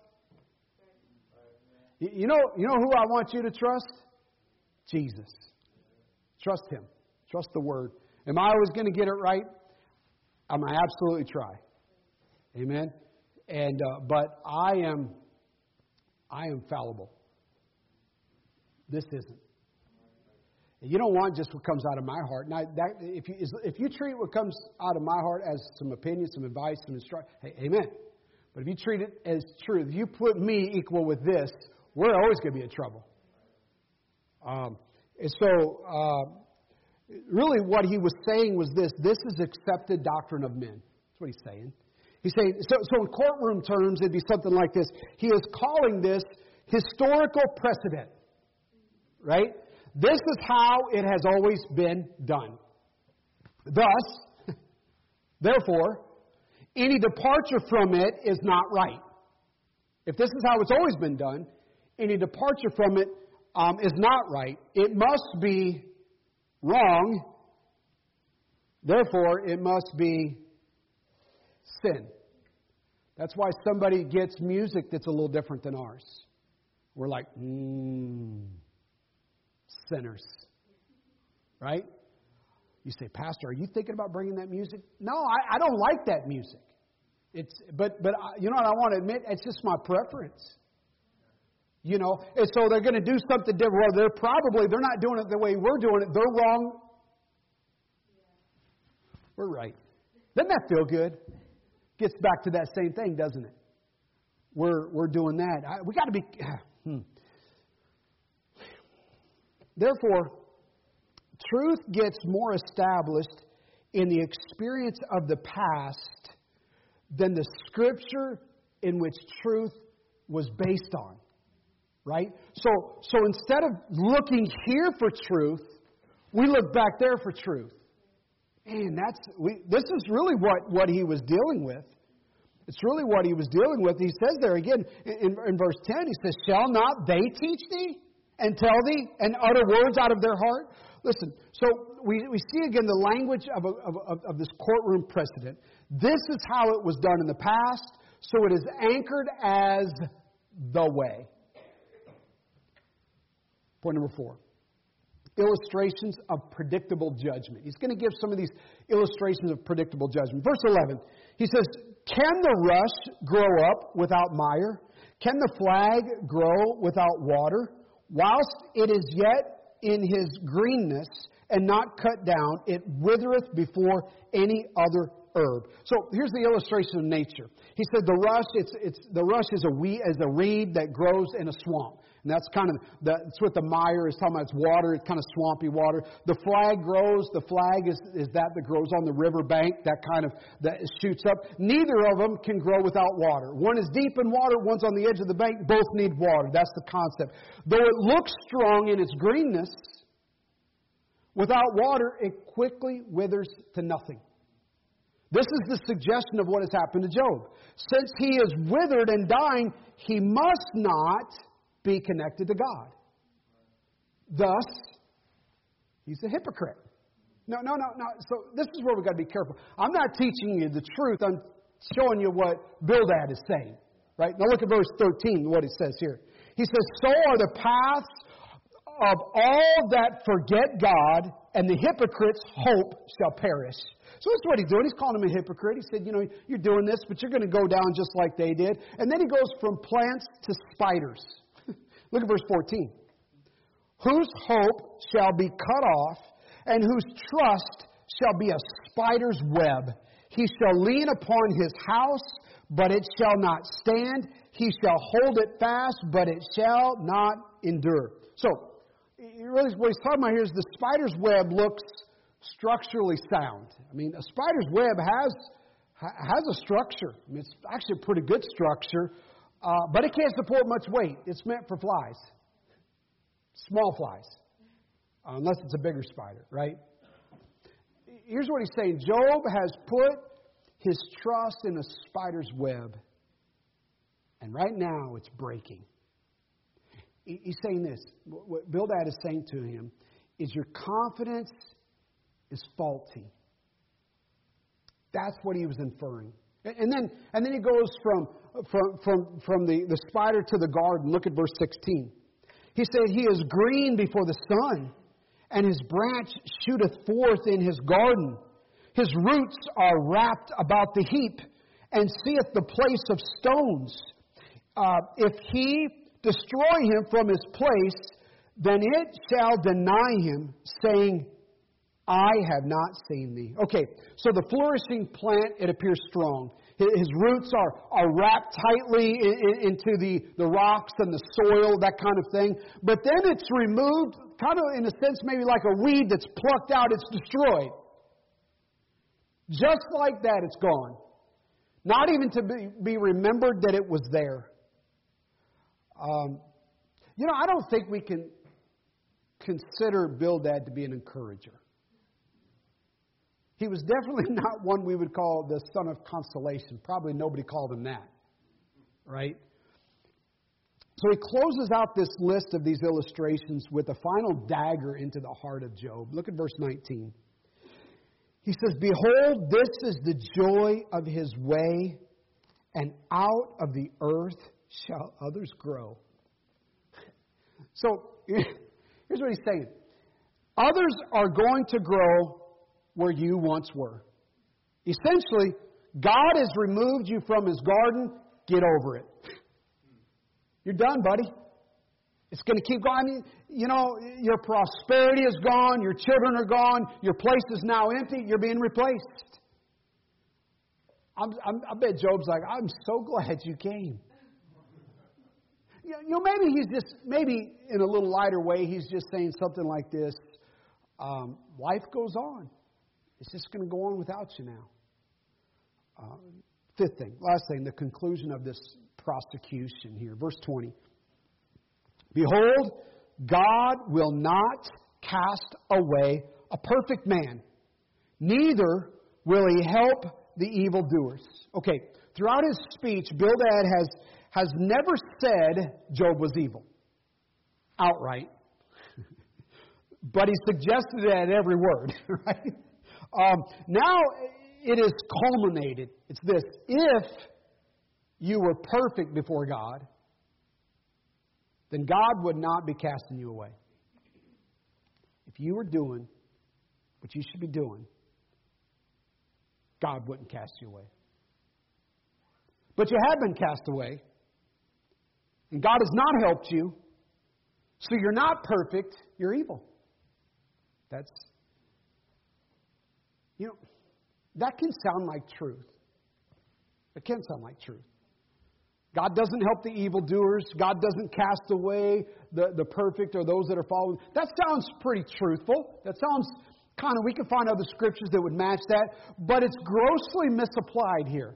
You, you know, you know who I want you to trust? Jesus. Trust Him. Trust the Word. Am I always going to get it right? I'm going to absolutely try. Amen? And uh, but I am... I am fallible. This isn't. You don't want just what comes out of my heart. Now, that, if you if you treat what comes out of my heart as some opinion, some advice, some instruction, hey, amen. But if you treat it as truth, if you put me equal with this, we're always going to be in trouble. Um, and so, uh, really, what he was saying was this: this is accepted doctrine of men. That's what he's saying. He's saying, so, so in courtroom terms, it'd be something like this. He is calling this historical precedent, right? This is how it has always been done. Thus, therefore, any departure from it is not right. If this is how it's always been done, any departure from it um, is not right. It must be wrong. Therefore, it must be sin. That's why somebody gets music that's a little different than ours. We're like, mmm, sinners. Right? You say, Pastor, are you thinking about bringing that music? No, I, I don't like that music. It's, but but I, you know what I want to admit? It's just my preference. You know, and so they're going to do something different. Well, they're probably, they're not doing it the way we're doing it. They're wrong. We're right. Doesn't that feel good? Gets back to that same thing, doesn't it? We're we're doing that. I, we got to be. Hmm. Therefore, truth gets more established in the experience of the past than the Scripture in which truth was based on. Right? So so instead of looking here for truth, we look back there for truth. And that's we, this is really what, what he was dealing with. It's really what he was dealing with. He says there again in, in verse ten, he says, shall not they teach thee and tell thee and utter words out of their heart? Listen, so we, we see again the language of, a, of, of this courtroom precedent. This is how it was done in the past, so it is anchored as the way. Point number four. Illustrations of predictable judgment. He's going to give some of these illustrations of predictable judgment. Verse eleven, he says, can the rush grow up without mire? Can the flag grow without water? Whilst it is yet in his greenness and not cut down, it withereth before any other herb. So here's the illustration of nature. He said the rush, it's, it's, the rush is a, weed, is a reed that grows in a swamp. And that's kind of, the, that's what the mire is talking about. It's water, it's kind of swampy water. The flag grows, the flag is, is that that grows on the river bank, that kind of, that shoots up. Neither of them can grow without water. One is deep in water, one's on the edge of the bank, both need water. That's the concept. Though it looks strong in its greenness, without water, it quickly withers to nothing. This is the suggestion of what has happened to Job. Since he is withered and dying, he must not be connected to God. Thus, he's a hypocrite. No, no, no, no. So this is where we've got to be careful. I'm not teaching you the truth. I'm showing you what Bildad is saying. Right? Now look at verse thirteen, what he says here. He says, so are the paths of all that forget God, and the hypocrite's hope shall perish. So that's what he's doing. He's calling him a hypocrite. He said, you know, you're doing this, but you're going to go down just like they did. And then he goes from plants to spiders. Look at verse fourteen. Whose hope shall be cut off, and whose trust shall be a spider's web. He shall lean upon his house, but it shall not stand. He shall hold it fast, but it shall not endure. So, really, what he's talking about here is the spider's web looks structurally sound. I mean, a spider's web has has a structure. I mean, it's actually a pretty good structure, uh, but it can't support much weight. It's meant for flies, small flies, uh, unless it's a bigger spider, right? Here's what he's saying. Job has put his trust in a spider's web, and right now it's breaking. He's saying this. What Bildad is saying to him is your confidence is faulty. That's what he was inferring. And then and then he goes from from from, from the, the spider to the garden. Look at verse sixteen. He said, he is green before the sun, and his branch shooteth forth in his garden. His roots are wrapped about the heap, and seeth the place of stones. Uh, if he destroy him from his place, then it shall deny him, saying, I have not seen thee. Okay, so the flourishing plant, it appears strong. His roots are, are wrapped tightly in, in, into the, the rocks and the soil, that kind of thing. But then it's removed, kind of in a sense, maybe like a weed that's plucked out, it's destroyed. Just like that, it's gone. Not even to be, be remembered that it was there. Um, you know, I don't think we can consider Bildad to be an encourager. He was definitely not one we would call the son of consolation. Probably nobody called him that. Right? So he closes out this list of these illustrations with a final dagger into the heart of Job. Look at verse nineteen. He says, behold, this is the joy of his way, and out of the earth shall others grow. So, here's what he's saying. Others are going to grow where you once were. Essentially, God has removed you from his garden. Get over it. You're done, buddy. It's going to keep going. I mean, you know, your prosperity is gone. Your children are gone. Your place is now empty. You're being replaced. I'm, I'm, I bet Job's like, I'm so glad you came. You know, maybe he's just, maybe in a little lighter way, he's just saying something like this. Um, life goes on. It's just going to go on without you now. Uh, fifth thing, last thing, the conclusion of this prosecution here. Verse twenty. Behold, God will not cast away a perfect man, neither will he help the evildoers. Okay, throughout his speech, Bildad has, has never said Job was evil outright. But he suggested it at every word, right? Um, now it is culminated. It's this. If you were perfect before God, then God would not be casting you away. If you were doing what you should be doing, God wouldn't cast you away. But you have been cast away, and God has not helped you, so you're not perfect, you're evil. That's, you know, that can sound like truth. It can sound like truth. God doesn't help the evildoers. God doesn't cast away the, the perfect or those that are following. That sounds pretty truthful. That sounds kind of, we can find other scriptures that would match that. But it's grossly misapplied here.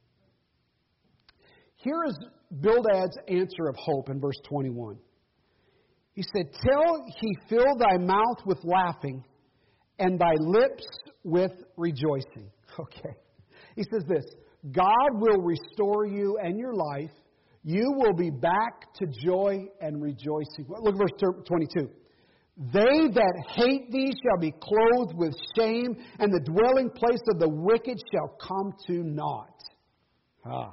Here is Bildad's answer of hope in verse twenty-one. He said, till he fill thy mouth with laughing and thy lips with rejoicing. Okay. He says this, God will restore you and your life. You will be back to joy and rejoicing. Look at verse twenty-two. They that hate thee shall be clothed with shame, and the dwelling place of the wicked shall come to naught. Ah.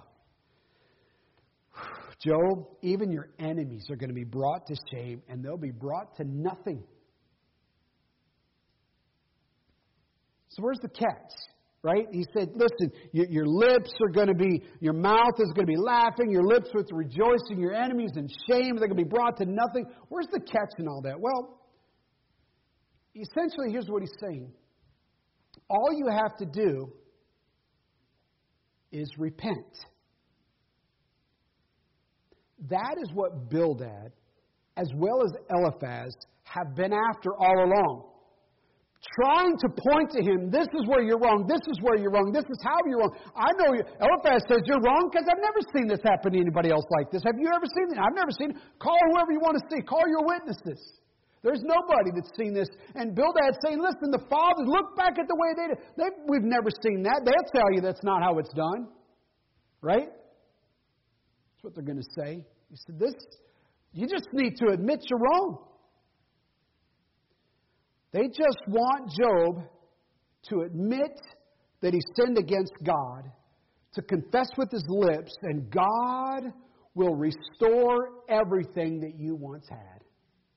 Job, even your enemies are going to be brought to shame, and they'll be brought to nothing. So where's the catch? Right? He said, listen, your, your lips are going to be, your mouth is going to be laughing, your lips with rejoicing, your enemies in shame, they're going to be brought to nothing. Where's the catch in all that? Well, essentially, here's what he's saying. All you have to do is repent. That is what Bildad, as well as Eliphaz, have been after all along. Trying to point to him, this is where you're wrong, this is where you're wrong, this is how you're wrong. I know you. Eliphaz says you're wrong because I've never seen this happen to anybody else like this. Have you ever seen it? I've never seen it. Call whoever you want to see. Call your witnesses. There's nobody that's seen this. And Bildad's saying, listen, the fathers, look back at the way they did. They, we've never seen that. They'll tell you that's not how it's done. Right? That's what they're going to say. He said, this, you just need to admit you're wrong. They just want Job to admit that he sinned against God, to confess with his lips, and God will restore everything that you once had.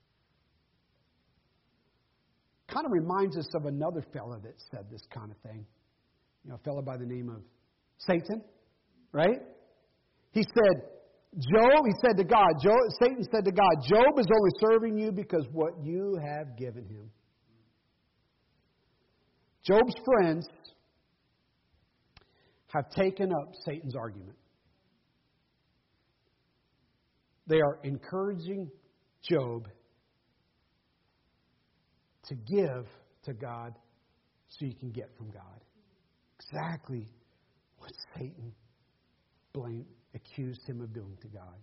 Kind of reminds us of another fellow that said this kind of thing. You know, a fellow by the name of Satan, right? He said, Job, he said to God, Job, Satan said to God, Job is only serving you because what you have given him. Job's friends have taken up Satan's argument. They are encouraging Job to give to God so you can get from God. Exactly what Satan blamed, accused him of doing to God.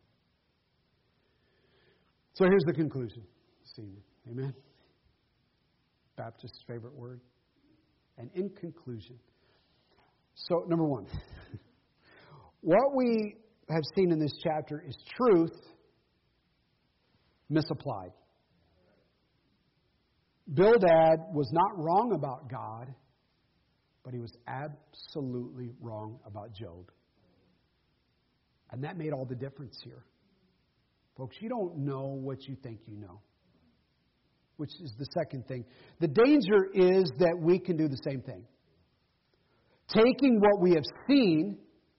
So here's the conclusion this evening. Amen? Baptist's favorite word. And in conclusion, so number one, what we have seen in this chapter is truth misapplied. Bildad was not wrong about God, but he was absolutely wrong about Job. And that made all the difference here. Folks, you don't know what you think you know. Which is the second thing. The danger is that we can do the same thing. Taking what we have seen,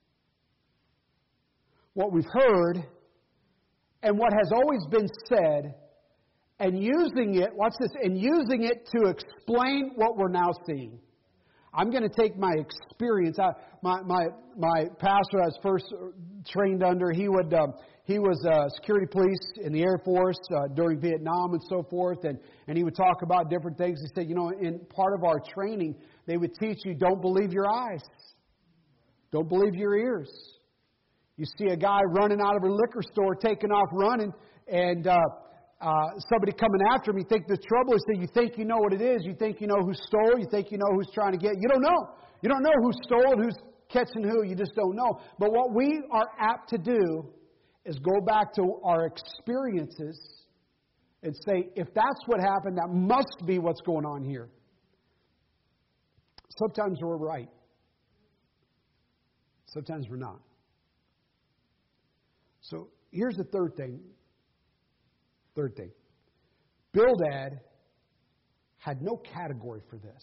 what we've heard, and what has always been said, and using it, watch this, and using it to explain what we're now seeing. I'm going to take my experience. I, my my my pastor I was first trained under, he would um, he was uh, security police in the Air Force uh, during Vietnam and so forth, and and he would talk about different things. He said, you know, in part of our training, they would teach you don't believe your eyes, don't believe your ears. You see a guy running out of a liquor store, taking off running, and uh, Uh, somebody coming after him, you think the trouble is that you think you know what it is. You think you know who stole. You think you know who's trying to get. You don't know. You don't know who stole and who's catching who. You just don't know. But what we are apt to do is go back to our experiences and say, if that's what happened, that must be what's going on here. Sometimes we're right. Sometimes we're not. So here's the third thing. Third thing, Bildad had no category for this.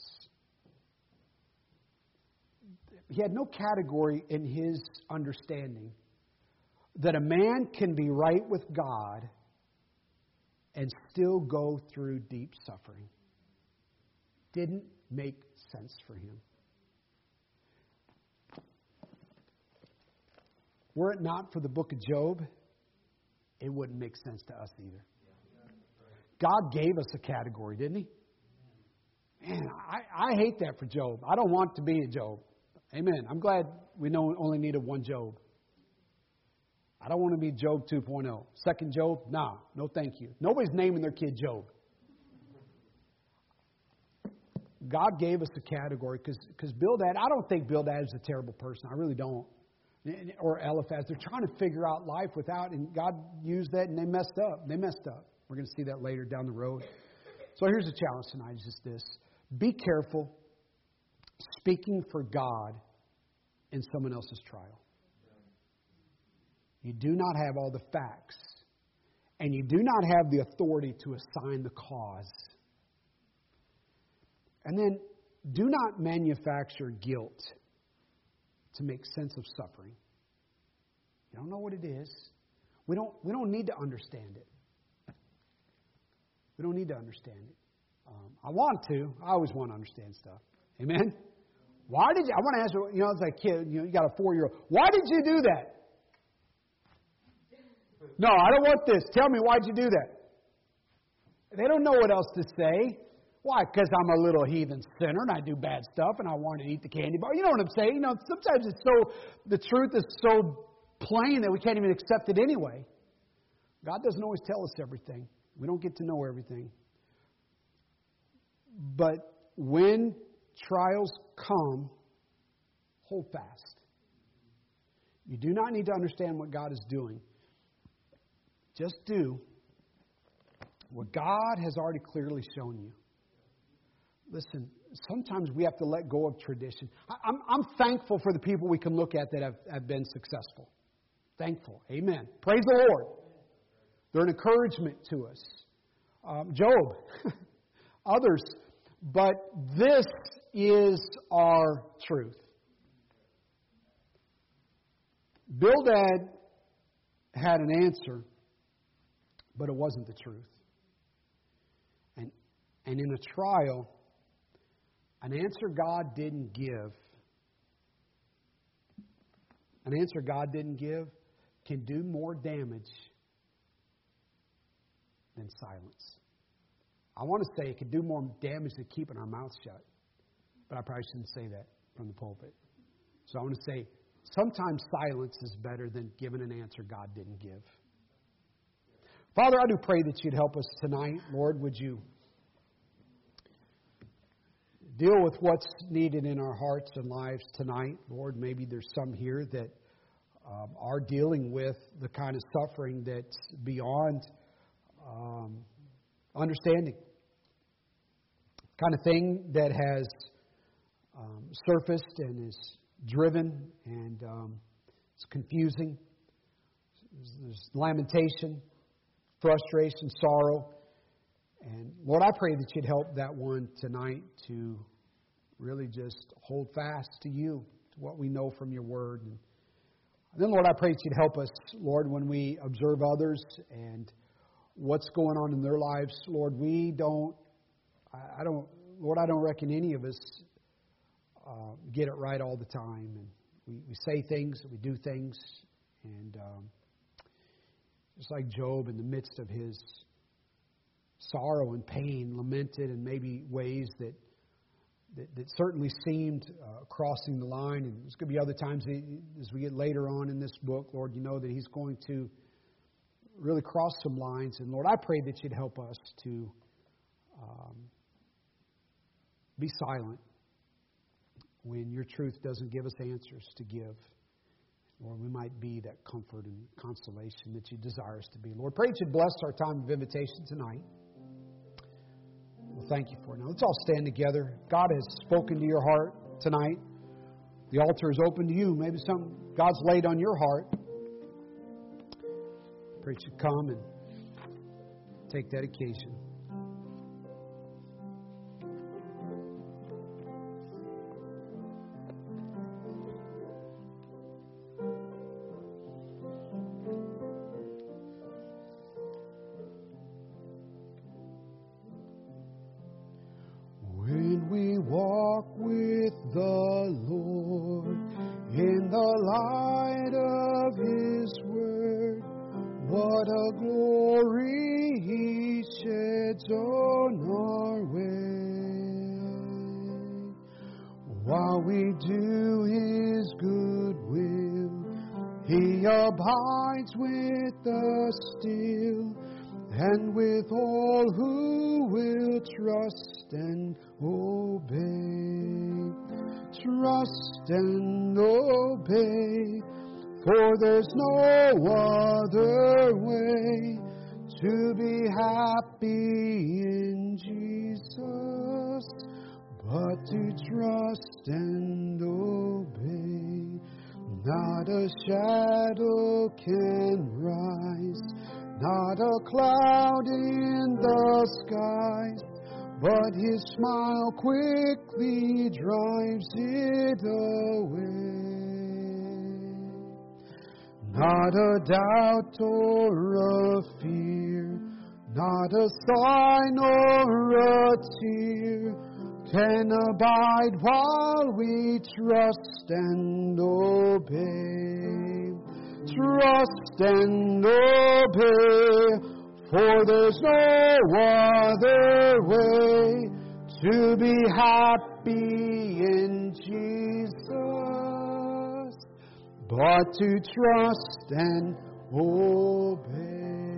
He had no category in his understanding that a man can be right with God and still go through deep suffering. Didn't make sense for him. were it not for the book of Job, it wouldn't make sense to us either. God gave us a category, didn't He? Man, I, I hate that for Job. I don't want to be a Job. Amen. I'm glad we know only needed one Job. I don't want to be Job two point oh. Second Job? Nah, no thank you. Nobody's naming their kid Job. God gave us a category because Bildad, I don't think Bildad is a terrible person. I really don't. Or Eliphaz. They're trying to figure out life without, and God used that and they messed up. They messed up. We're going to see that later down the road. So here's the challenge tonight, is just this. Be careful speaking for God in someone else's trial. You do not have all the facts, and you do not have the authority to assign the cause. And then do not manufacture guilt to make sense of suffering. You don't know what it is. We don't, we don't need to understand it. We don't need to understand it. Um, I want to. I always want to understand stuff. Amen? Why did you, I want to ask you, you know, as a kid, you know, you got a four-year-old. Why did you do that? No, I don't want this. Tell me, why'd you do that? They don't know what else to say. Why? Because I'm a little heathen sinner and I do bad stuff and I want to eat the candy bar. You know what I'm saying? You know, sometimes it's so, the truth is so plain that we can't even accept it anyway. God doesn't always tell us everything. We don't get to know everything. But when trials come, hold fast. You do not need to understand what God is doing. Just do what God has already clearly shown you. Listen, sometimes we have to let go of tradition. I, I'm, I'm thankful for the people we can look at that have, have been successful. Thankful. Amen. Praise the Lord. They're an encouragement to us. Um, Job, others. But this is our truth. Bildad had an answer, but it wasn't the truth. And, and in a trial, an answer God didn't give, an answer God didn't give can do more damage than silence. I want to say it could do more damage than keeping our mouths shut. But I probably shouldn't say that from the pulpit. So I want to say sometimes silence is better than giving an answer God didn't give. Father, I do pray that you'd help us tonight. Lord, would you deal with what's needed in our hearts and lives tonight. Lord, maybe there's some here that um, are dealing with the kind of suffering that's beyond um, understanding. Kind of thing that has um, surfaced and is driven and um, it's confusing. There's lamentation, frustration, sorrow. And Lord, I pray that you'd help that one tonight to really just hold fast to you, to what we know from your word. And then, Lord, I pray that you'd help us, Lord, when we observe others and what's going on in their lives. Lord, we don't, I don't, Lord, I don't reckon any of us uh, get it right all the time. And we, we say things, we do things, and um, just like Job, in the midst of his sorrow and pain, lamented in maybe ways that that, that certainly seemed uh, crossing the line. And there's going to be other times as we get later on in this book, Lord, you know that he's going to really cross some lines. And Lord, I pray that you'd help us to um, be silent when your truth doesn't give us answers to give. Lord, we might be that comfort and consolation that you desire us to be. Lord, pray that you'd bless our time of invitation tonight. Well, thank you for it. Now, let's all stand together. God has spoken to your heart tonight. The altar is open to you. Maybe something God's laid on your heart. Pray that you come and take that occasion. When we walk with the Lord in the light of What a glory He sheds on our way, while we do His good will. He abides with us still, and with all who will trust and obey. Trust and obey, for there's no other way to be happy in Jesus but to trust and obey. Not a shadow can rise, not a cloud in the skies, but His smile quickly drives it away. Not a doubt or a fear, not a sign or a tear can abide while we trust and obey. Trust and obey, for there's no other way to be happy in Jesus but to trust and obey.